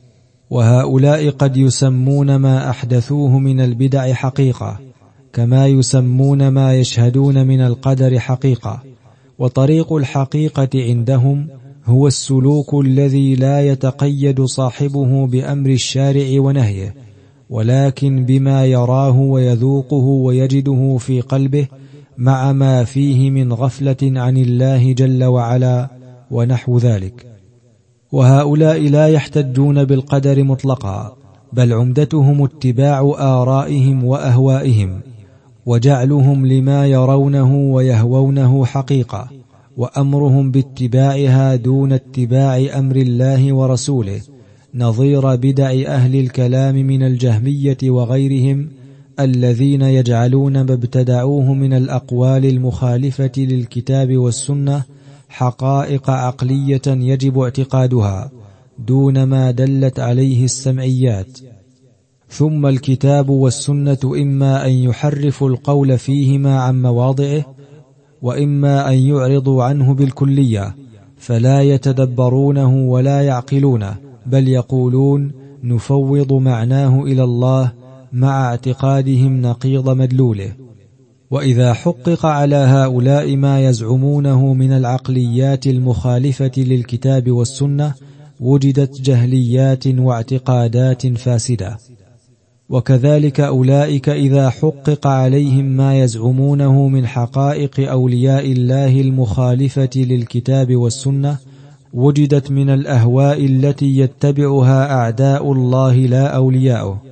وهؤلاء قد يسمون ما أحدثوه من البدع حقيقة، كما يسمون ما يشهدون من القدر حقيقة. وطريق الحقيقة عندهم هو السلوك الذي لا يتقيد صاحبه بأمر الشارع ونهيه، ولكن بما يراه ويذوقه ويجده في قلبه مع ما فيه من غفلة عن الله جل وعلا ونحو ذلك. وهؤلاء لا يحتجون بالقدر مطلقا، بل عمدتهم اتباع آرائهم وأهوائهم، وجعلهم لما يرونه ويهوونه حقيقة، وأمرهم باتباعها دون اتباع أمر الله ورسوله، نظير بدع أهل الكلام من الجهمية وغيرهم الذين يجعلون ما ابتدعوه من الأقوال المخالفة للكتاب والسنة حقائق عقلية يجب اعتقادها دون ما دلت عليه السمعيات. ثم الكتاب والسنة إما أن يحرفوا القول فيهما عن مواضعه، وإما أن يعرضوا عنه بالكلية فلا يتدبرونه ولا يعقلونه، بل يقولون نفوض معناه إلى الله مع اعتقادهم نقيض مدلوله. وإذا حقق على هؤلاء ما يزعمونه من العقليات المخالفة للكتاب والسنة وجدت جهليات واعتقادات فاسدة. وكذلك أولئك إذا حقق عليهم ما يزعمونه من حقائق أولياء الله المخالفة للكتاب والسنة وجدت من الأهواء التي يتبعها أعداء الله لا أولياؤه،